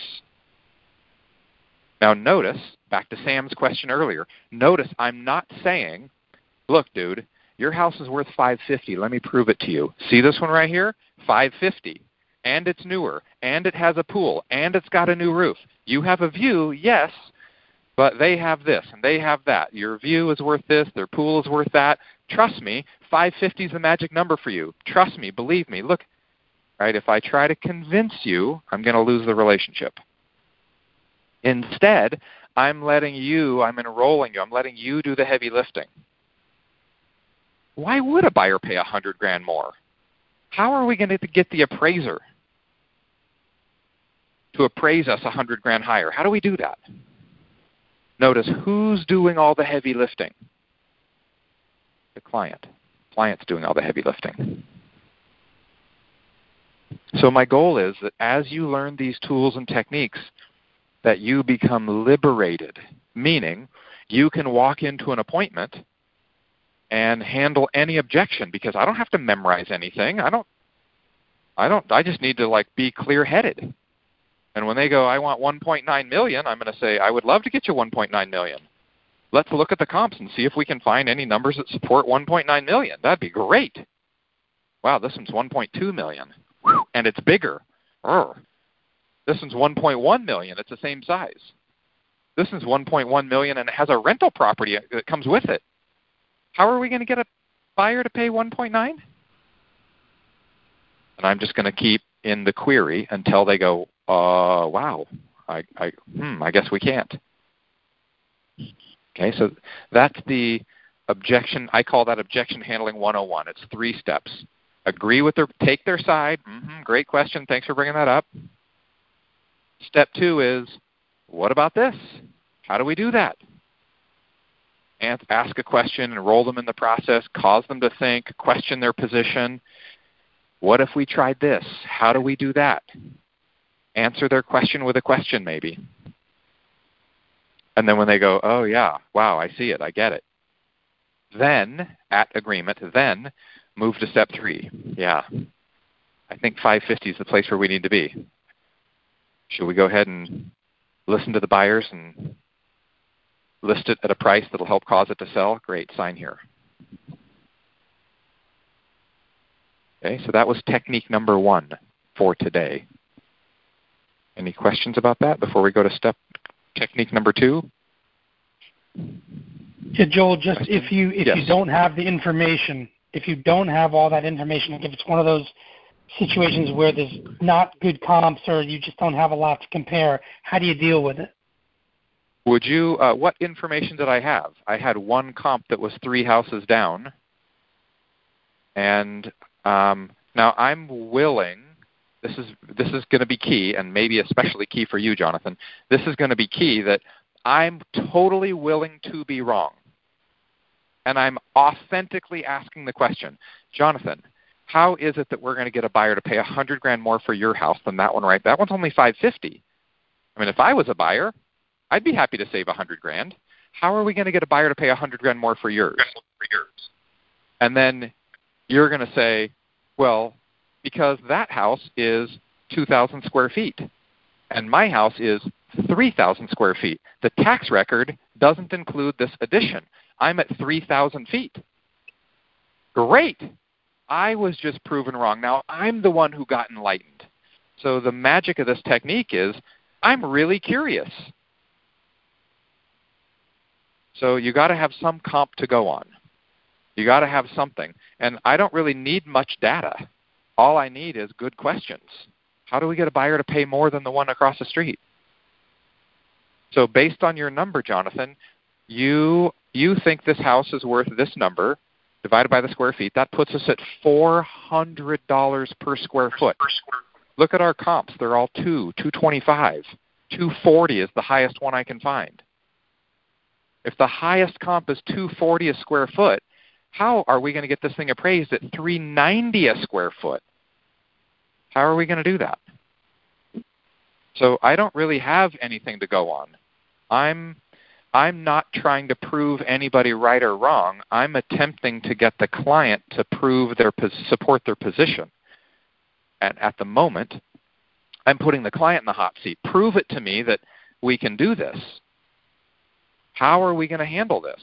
Now notice, back to Sam's question earlier, notice I'm not saying, look, dude, your house is worth $550. Let me prove it to you. See this one right here? $550. And it's newer. And it has a pool. And it's got a new roof. You have a view, yes, but they have this and they have that. Your view is worth this. Their pool is worth that. Trust me, 550 is the magic number for you. Trust me. Believe me. Look, right? If I try to convince you, I'm going to lose the relationship. Instead, I'm enrolling you, I'm letting you do the heavy lifting. Why would a buyer pay $100,000 more? How are we going to get the appraiser to appraise us $100,000 higher? How do we do that? Notice who's doing all the heavy lifting? The client. The client's doing all the heavy lifting. So my goal is that as you learn these tools and techniques, that you become liberated, meaning you can walk into an appointment and handle any objection because I don't have to memorize anything. I just need to be clear-headed. And when they go, I want $1.9 million, I'm going to say, I would love to get you $1.9 million. Let's look at the comps and see if we can find any numbers that support $1.9 million. That'd be great. Wow, this one's $1.2 million. Whew, and it's bigger. This one's $1.1 million. It's the same size. This one's $1.1 million, and it has a rental property that comes with it. How are we going to get a buyer to pay $1.9? And I'm just going to keep in the query until they go, wow, I guess we can't. Okay, so that's the objection. I call that objection handling 101. It's 3 steps. Agree with take their side. Great question. Thanks for bringing that up. Step 2 is, what about this? How do we do that? And ask a question, enroll them in the process, cause them to think, question their position. What if we tried this? How do we do that? Answer their question with a question maybe. And then when they go, oh yeah, wow, I see it, I get it. Then, at agreement, then move to step 3. Yeah, I think 550 is the place where we need to be. Should we go ahead and listen to the buyers and list it at a price that will help cause it to sell? Great, sign here. Okay, so that was technique number 1 for today. Any questions about that before we go to technique number 2? Yeah, Joel, just if you don't have the information, if you don't have all that information, like if it's one of those situations where there's not good comps or you just don't have a lot to compare, how do you deal with it? Would you, what information did I have? I had one comp that was 3 houses down. And now I'm willing, this is going to be key, and maybe especially key for you, Jonathan. This is going to be key that I'm totally willing to be wrong. And I'm authentically asking the question, Jonathan, how is it that we're going to get a buyer to pay $100,000 more for your house than that one, right? That one's only $550. I mean, if I was a buyer, I'd be happy to save $100,000. How are we going to get a buyer to pay $100,000 more for yours? And then you're going to say, well, because that house is 2,000 square feet, and my house is 3,000 square feet. The tax record doesn't include this addition. I'm at 3,000 feet. Great. I was just proven wrong. Now I'm the one who got enlightened. So the magic of this technique is I'm really curious. So you got to have some comp to go on. You got to have something. And I don't really need much data. All I need is good questions. How do we get a buyer to pay more than the one across the street? So based on your number, Jonathan, you you think this house is worth this number, divided by the square feet, that puts us at $400 per square foot. Look at our comps. They're all $225. $240 is the highest one I can find. If the highest comp is $240 a square foot, how are we going to get this thing appraised at $390 a square foot? How are we going to do that? So I don't really have anything to go on. I'm not trying to prove anybody right or wrong. I'm attempting to get the client to support their position. And at the moment, I'm putting the client in the hot seat. Prove it to me that we can do this. How are we going to handle this?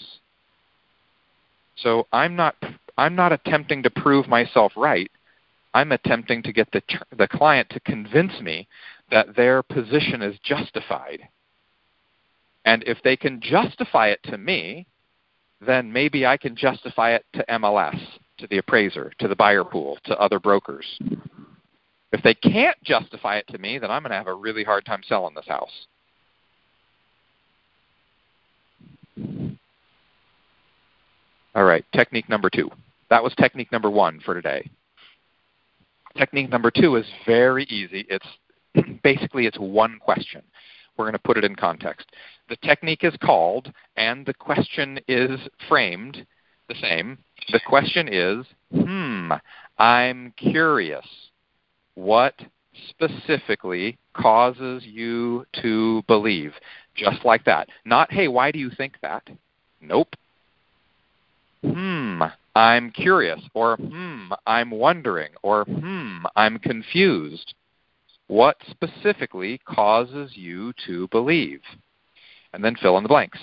So I'm not attempting to prove myself right. I'm attempting to get the client to convince me that their position is justified. And if they can justify it to me, then maybe I can justify it to MLS, to the appraiser, to the buyer pool, to other brokers. If they can't justify it to me, then I'm going to have a really hard time selling this house. All right, technique number 2. That was technique number 1 for today. Technique number 2 is very easy. It's basically one question. We're going to put it in context. The technique is called, and the question is framed the same. The question is, I'm curious. What specifically causes you to believe? Just like that. Not, hey, why do you think that? Nope. I'm curious, or I'm wondering, or I'm confused. What specifically causes you to believe? And then fill in the blanks.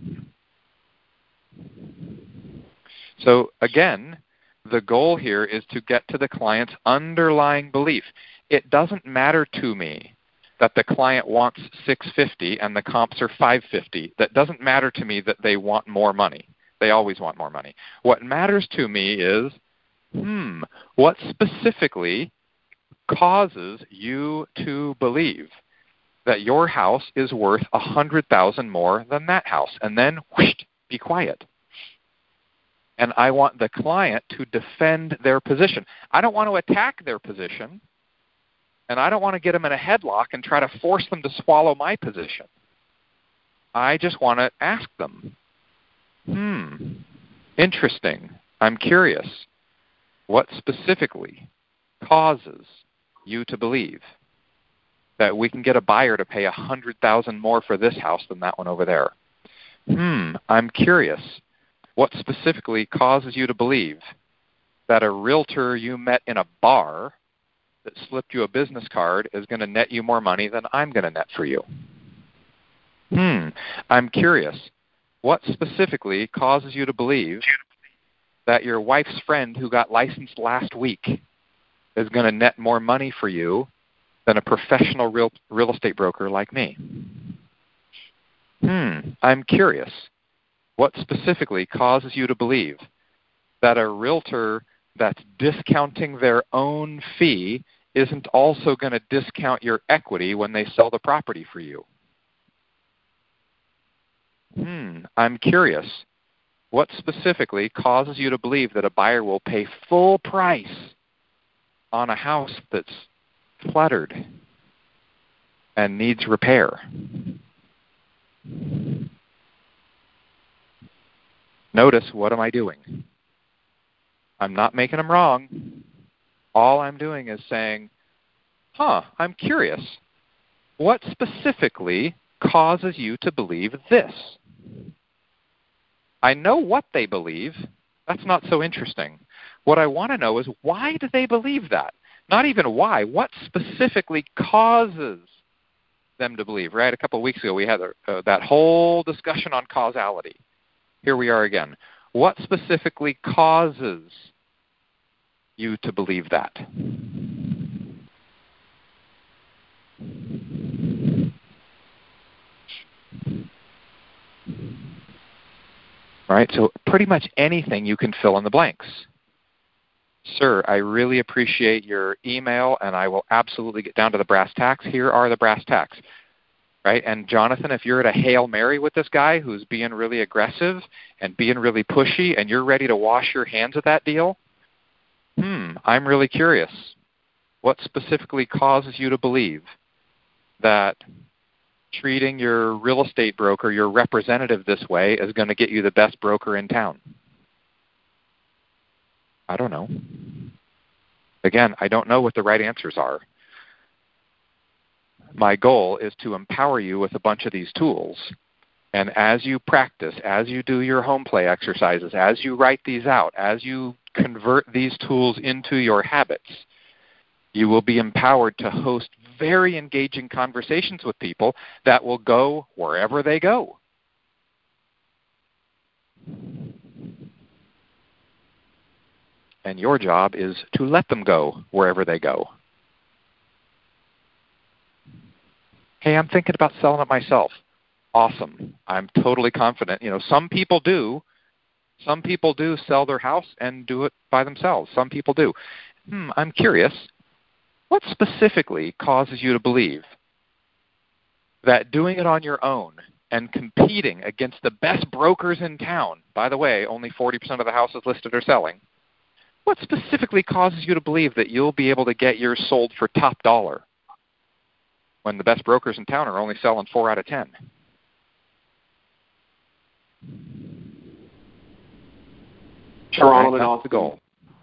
So again, the goal here is to get to the client's underlying belief. It doesn't matter to me that the client wants $650 and the comps are $550. That doesn't matter to me that they want more money. They always want more money. What matters to me is, what specifically causes you to believe that your house is worth $100,000 more than that house? And then, whoosh, be quiet. And I want the client to defend their position. I don't want to attack their position, and I don't want to get them in a headlock and try to force them to swallow my position. I just want to ask them, interesting. I'm curious. What specifically causes you to believe that we can get a buyer to pay $100,000 more for this house than that one over there? I'm curious. What specifically causes you to believe that a realtor you met in a bar that slipped you a business card is going to net you more money than I'm going to net for you? I'm curious. What specifically causes you to believe that your wife's friend who got licensed last week is going to net more money for you than a professional real estate broker like me? I'm curious. What specifically causes you to believe that a realtor that's discounting their own fee isn't also going to discount your equity when they sell the property for you? I'm curious. What specifically causes you to believe that a buyer will pay full price on a house that's cluttered and needs repair? Notice, what am I doing? I'm not making them wrong. All I'm doing is saying, I'm curious. What specifically causes you to believe this? I know what they believe. That's not so interesting. What I want to know is, why do they believe that? Not even why. What specifically causes them to believe? Right? A couple of weeks ago, we had that whole discussion on causality. Here we are again. What specifically causes you to believe that? Right? So pretty much anything you can fill in the blanks. Sir, I really appreciate your email, and I will absolutely get down to the brass tacks. Here are the brass tacks. right? And Jonathan, if you're at a Hail Mary with this guy who's being really aggressive and being really pushy and you're ready to wash your hands of that deal, I'm really curious. What specifically causes you to believe that treating your real estate broker, your representative this way is going to get you the best broker in town? I don't know. Again, I don't know what the right answers are. My goal is to empower you with a bunch of these tools. And as you practice, as you do your home play exercises, as you write these out, as you convert these tools into your habits, you will be empowered to host very engaging conversations with people that will go wherever they go. And your job is to let them go wherever they go. Hey, I'm thinking about selling it myself. Awesome. I'm totally confident. Some people do. Some people do sell their house and do it by themselves. Some people do. I'm curious. What specifically causes you to believe that doing it on your own and competing against the best brokers in town, by the way, only 40% of the houses listed are selling, what specifically causes you to believe that you'll be able to get yours sold for top dollar when the best brokers in town are only selling 4 out of 10? Toronto and Austin. The goal.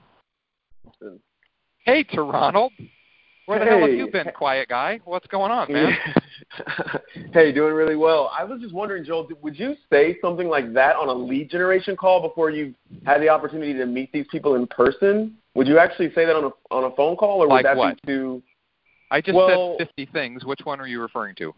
Hey, Toronto. Where the hell have you been, quiet guy? What's going on, man? Hey, doing really well. I was just wondering, Joel, would you say something like that on a lead generation call before you had the opportunity to meet these people in person? Would you actually say that on a phone call, or would that be too? I just said 50 things. Which one are you referring to?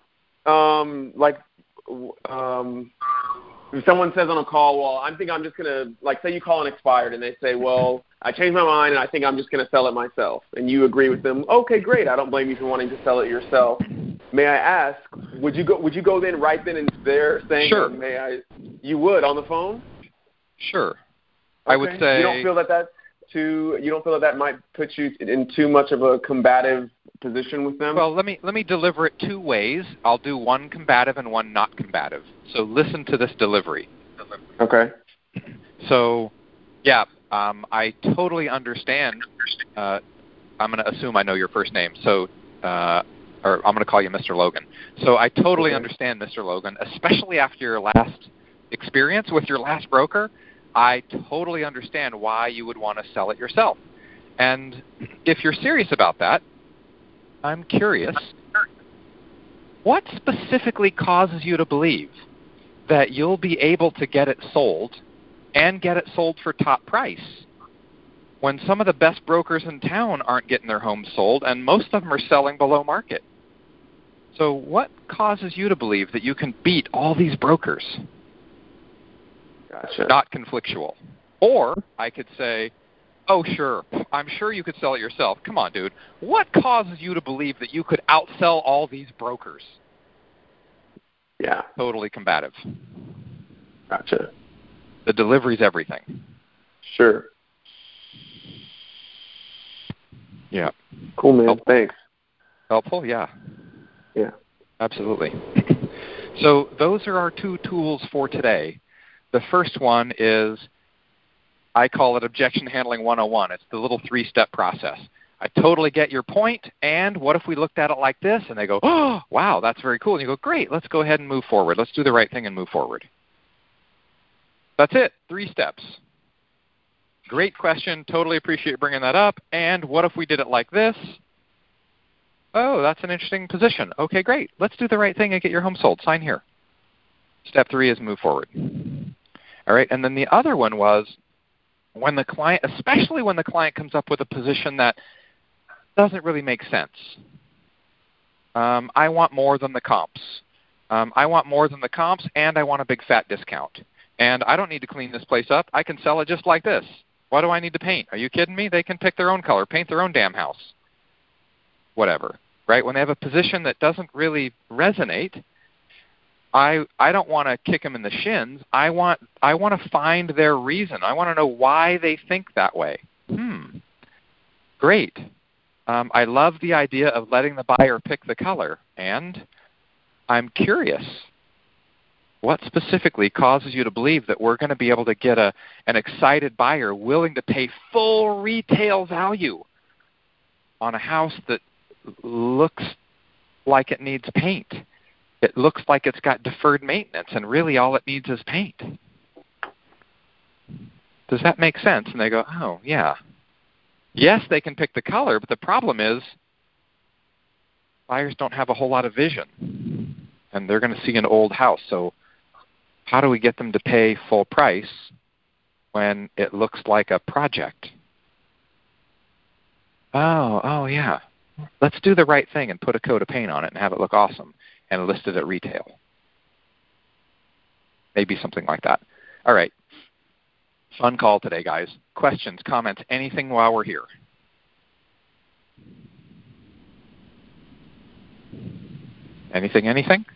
If someone says on a call, well, I'm just going to, say you call an expired and they say, well, I changed my mind and I think I'm just going to sell it myself. And you agree with them, okay, great. I don't blame you for wanting to sell it yourself. May I ask, would you go then right then and there saying, sure. You would on the phone? Sure. Okay. I would say. You don't feel that might put you in too much of a combative position with them? Well, let me deliver it 2 ways. I'll do one combative and one not combative. So listen to this delivery. Okay. So, I totally understand. I'm going to assume I know your first name. So, or I'm going to call you Mr. Logan. So I totally understand, Mr. Logan, especially after your last experience with your last broker. I totally understand why you would want to sell it yourself. And if you're serious about that, I'm curious, what specifically causes you to believe that you'll be able to get it sold and get it sold for top price when some of the best brokers in town aren't getting their homes sold and most of them are selling below market? So what causes you to believe that you can beat all these brokers? Gotcha. Not conflictual. Or I could say, oh, sure, I'm sure you could sell it yourself. Come on, dude. What causes you to believe that you could outsell all these brokers? Yeah. Totally combative. Gotcha. The delivery's everything. Sure. Yeah. Cool, man. Helpful? Thanks. Helpful? Yeah. Yeah. Absolutely. So those are our 2 tools for today. The first one is, I call it Objection Handling 101. It's the little 3-step process. I totally get your point, and what if we looked at it like this? And they go, oh, wow, that's very cool. And you go, great, let's go ahead and move forward. Let's do the right thing and move forward. That's it, 3 steps. Great question. Totally appreciate bringing that up. And what if we did it like this? Oh, that's an interesting position. Okay, great. Let's do the right thing and get your home sold. Sign here. Step 3 is move forward. All right, and then the other one was, when the client, especially when the client comes up with a position that doesn't really make sense. I want more than the comps. I want more than the comps, and I want a big fat discount. And I don't need to clean this place up. I can sell it just like this. Why do I need to paint? Are you kidding me? They can pick their own color, paint their own damn house. Whatever, right? When they have a position that doesn't really resonate, I don't want to kick them in the shins. I want to find their reason. I want to know why they think that way. Great. I love the idea of letting the buyer pick the color. And I'm curious, what specifically causes you to believe that we're going to be able to get an excited buyer willing to pay full retail value on a house that looks like it needs paint? It looks like it's got deferred maintenance, and really all it needs is paint. Does that make sense? And they go, oh, yeah. Yes, they can pick the color, but the problem is buyers don't have a whole lot of vision, and they're going to see an old house. So how do we get them to pay full price when it looks like a project? Oh, yeah. Let's do the right thing and put a coat of paint on it and have it look awesome and list it at retail. Maybe something like that. All right. Fun call today, guys. Questions, comments, anything while we're here? Anything?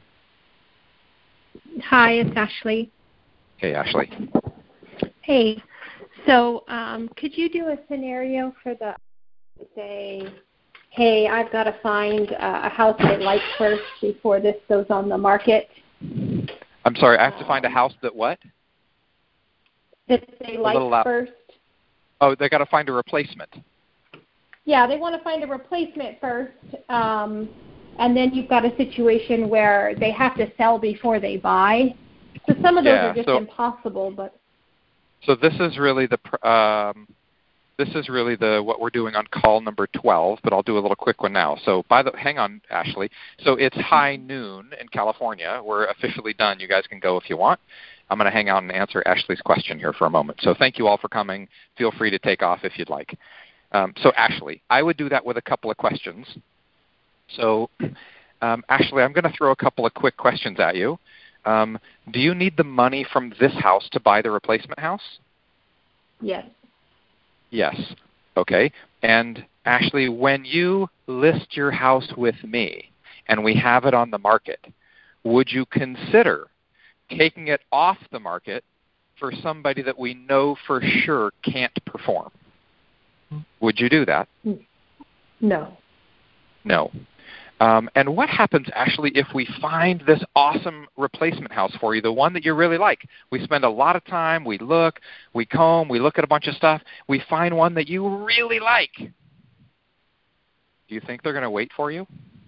Hi, it's Ashley. Hey, Ashley. Hey. So could you do a scenario for the, say, hey, I've got to find a house I like first before this goes on the market? I'm sorry, I have to find a house that what? That they like first. Oh, they got to find a replacement. Yeah, they want to find a replacement first, and then you've got a situation where they have to sell before they buy. So some of those are just impossible, but. So this is really the what we're doing on call number 12, but I'll do a little quick one now. So hang on, Ashley. So it's high noon in California. We're officially done. You guys can go if you want. I'm going to hang out and answer Ashley's question here for a moment. So thank you all for coming. Feel free to take off if you'd like. So Ashley, I would do that with a couple of questions. So Ashley, I'm going to throw a couple of quick questions at you. Do you need the money from this house to buy the replacement house? Yes. Yes. Okay. And Ashley, when you list your house with me and we have it on the market, would you consider taking it off the market for somebody that we know for sure can't perform? Would you do that? No. No. And what happens, Ashley, if we find this awesome replacement house for you, the one that you really like? We spend a lot of time, we look, we comb, we look at a bunch of stuff. We find one that you really like. Do you think they're going to wait for you?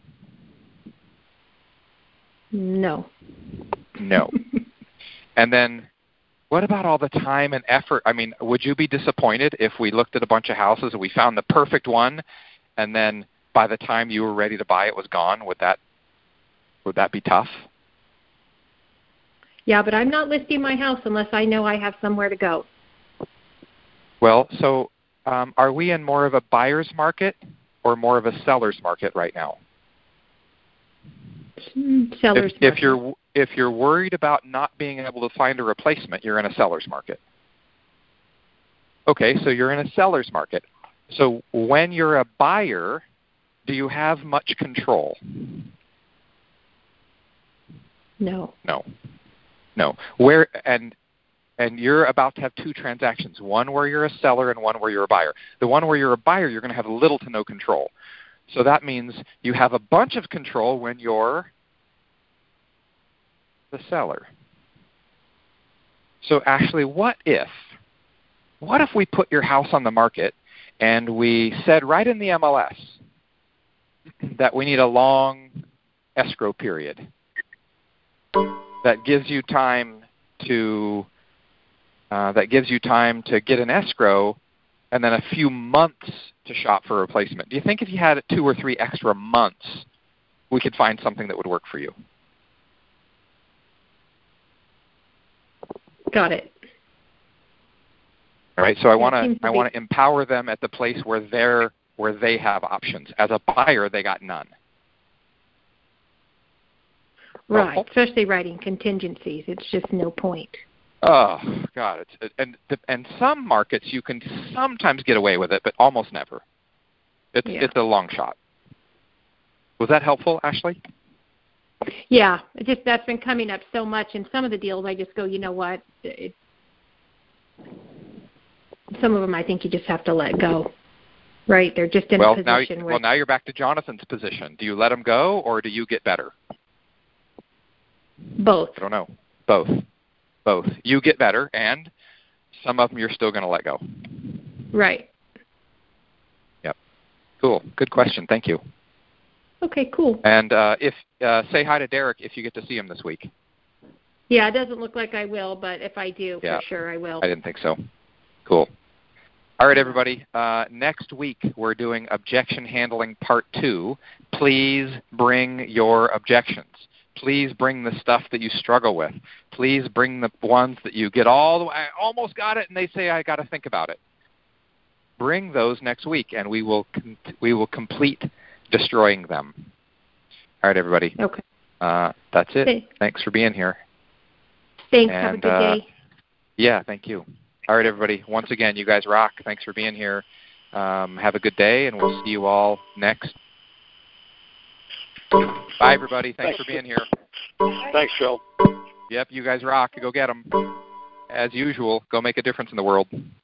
No. No. And then what about all the time and effort? I mean, would you be disappointed if we looked at a bunch of houses and we found the perfect one, and then by the time you were ready to buy it was gone? Would that be tough? Yeah, but I'm not listing my house unless I know I have somewhere to go. Well, so are we in more of a buyer's market or more of a seller's market right now? Seller's market. If you're worried about not being able to find a replacement, you're in a seller's market. Okay, so you're in a seller's market. So when you're a buyer, do you have much control? No. No. And you're about to have two transactions, one where you're a seller and one where you're a buyer. The one where you're a buyer, you're going to have little to no control. So that means you have a bunch of control when you're the seller. So Ashley, what if we put your house on the market and we said right in the MLS that we need a long escrow period that gives you time to get an escrow and then a few months to shop for a replacement? Do you think if you had 2 or 3 extra months, we could find something that would work for you? Got it. All right, so I want to empower them at the place where they have options. As a buyer, they got none. Right, especially writing contingencies. It's just no point. Oh, God. And some markets you can sometimes get away with it, but almost never. It's a long shot. Was that helpful, Ashley? Yeah, that's been coming up so much. In some of the deals, I just go, you know what? Some of them I think you just have to let go. Right? They're just in a position where... Well, now you're back to Jonathan's position. Do you let them go or do you get better? Both. I don't know. Both. You get better, and some of them you're still going to let go. Right. Yep. Cool. Good question. Thank you. Okay, cool. And if say hi to Derek if you get to see him this week. Yeah, it doesn't look like I will, but if I do, for sure I will. I didn't think so. Cool. All right, everybody. Next week, we're doing Objection Handling Part 2. Please bring your objections. Please bring the stuff that you struggle with. Please bring the ones that you get all the way, I almost got it, and they say, I got to think about it. Bring those next week, and we will complete destroying them. All right, everybody. Okay. That's it. Thanks for being here. Thanks. Have a good day. Yeah, thank you. All right, everybody. Once again, you guys rock. Thanks for being here. Have a good day, and we'll see you all next. Bye, everybody. Thanks for being here. Thanks, Phil. Yep, you guys rock. Go get them. As usual, go make a difference in the world.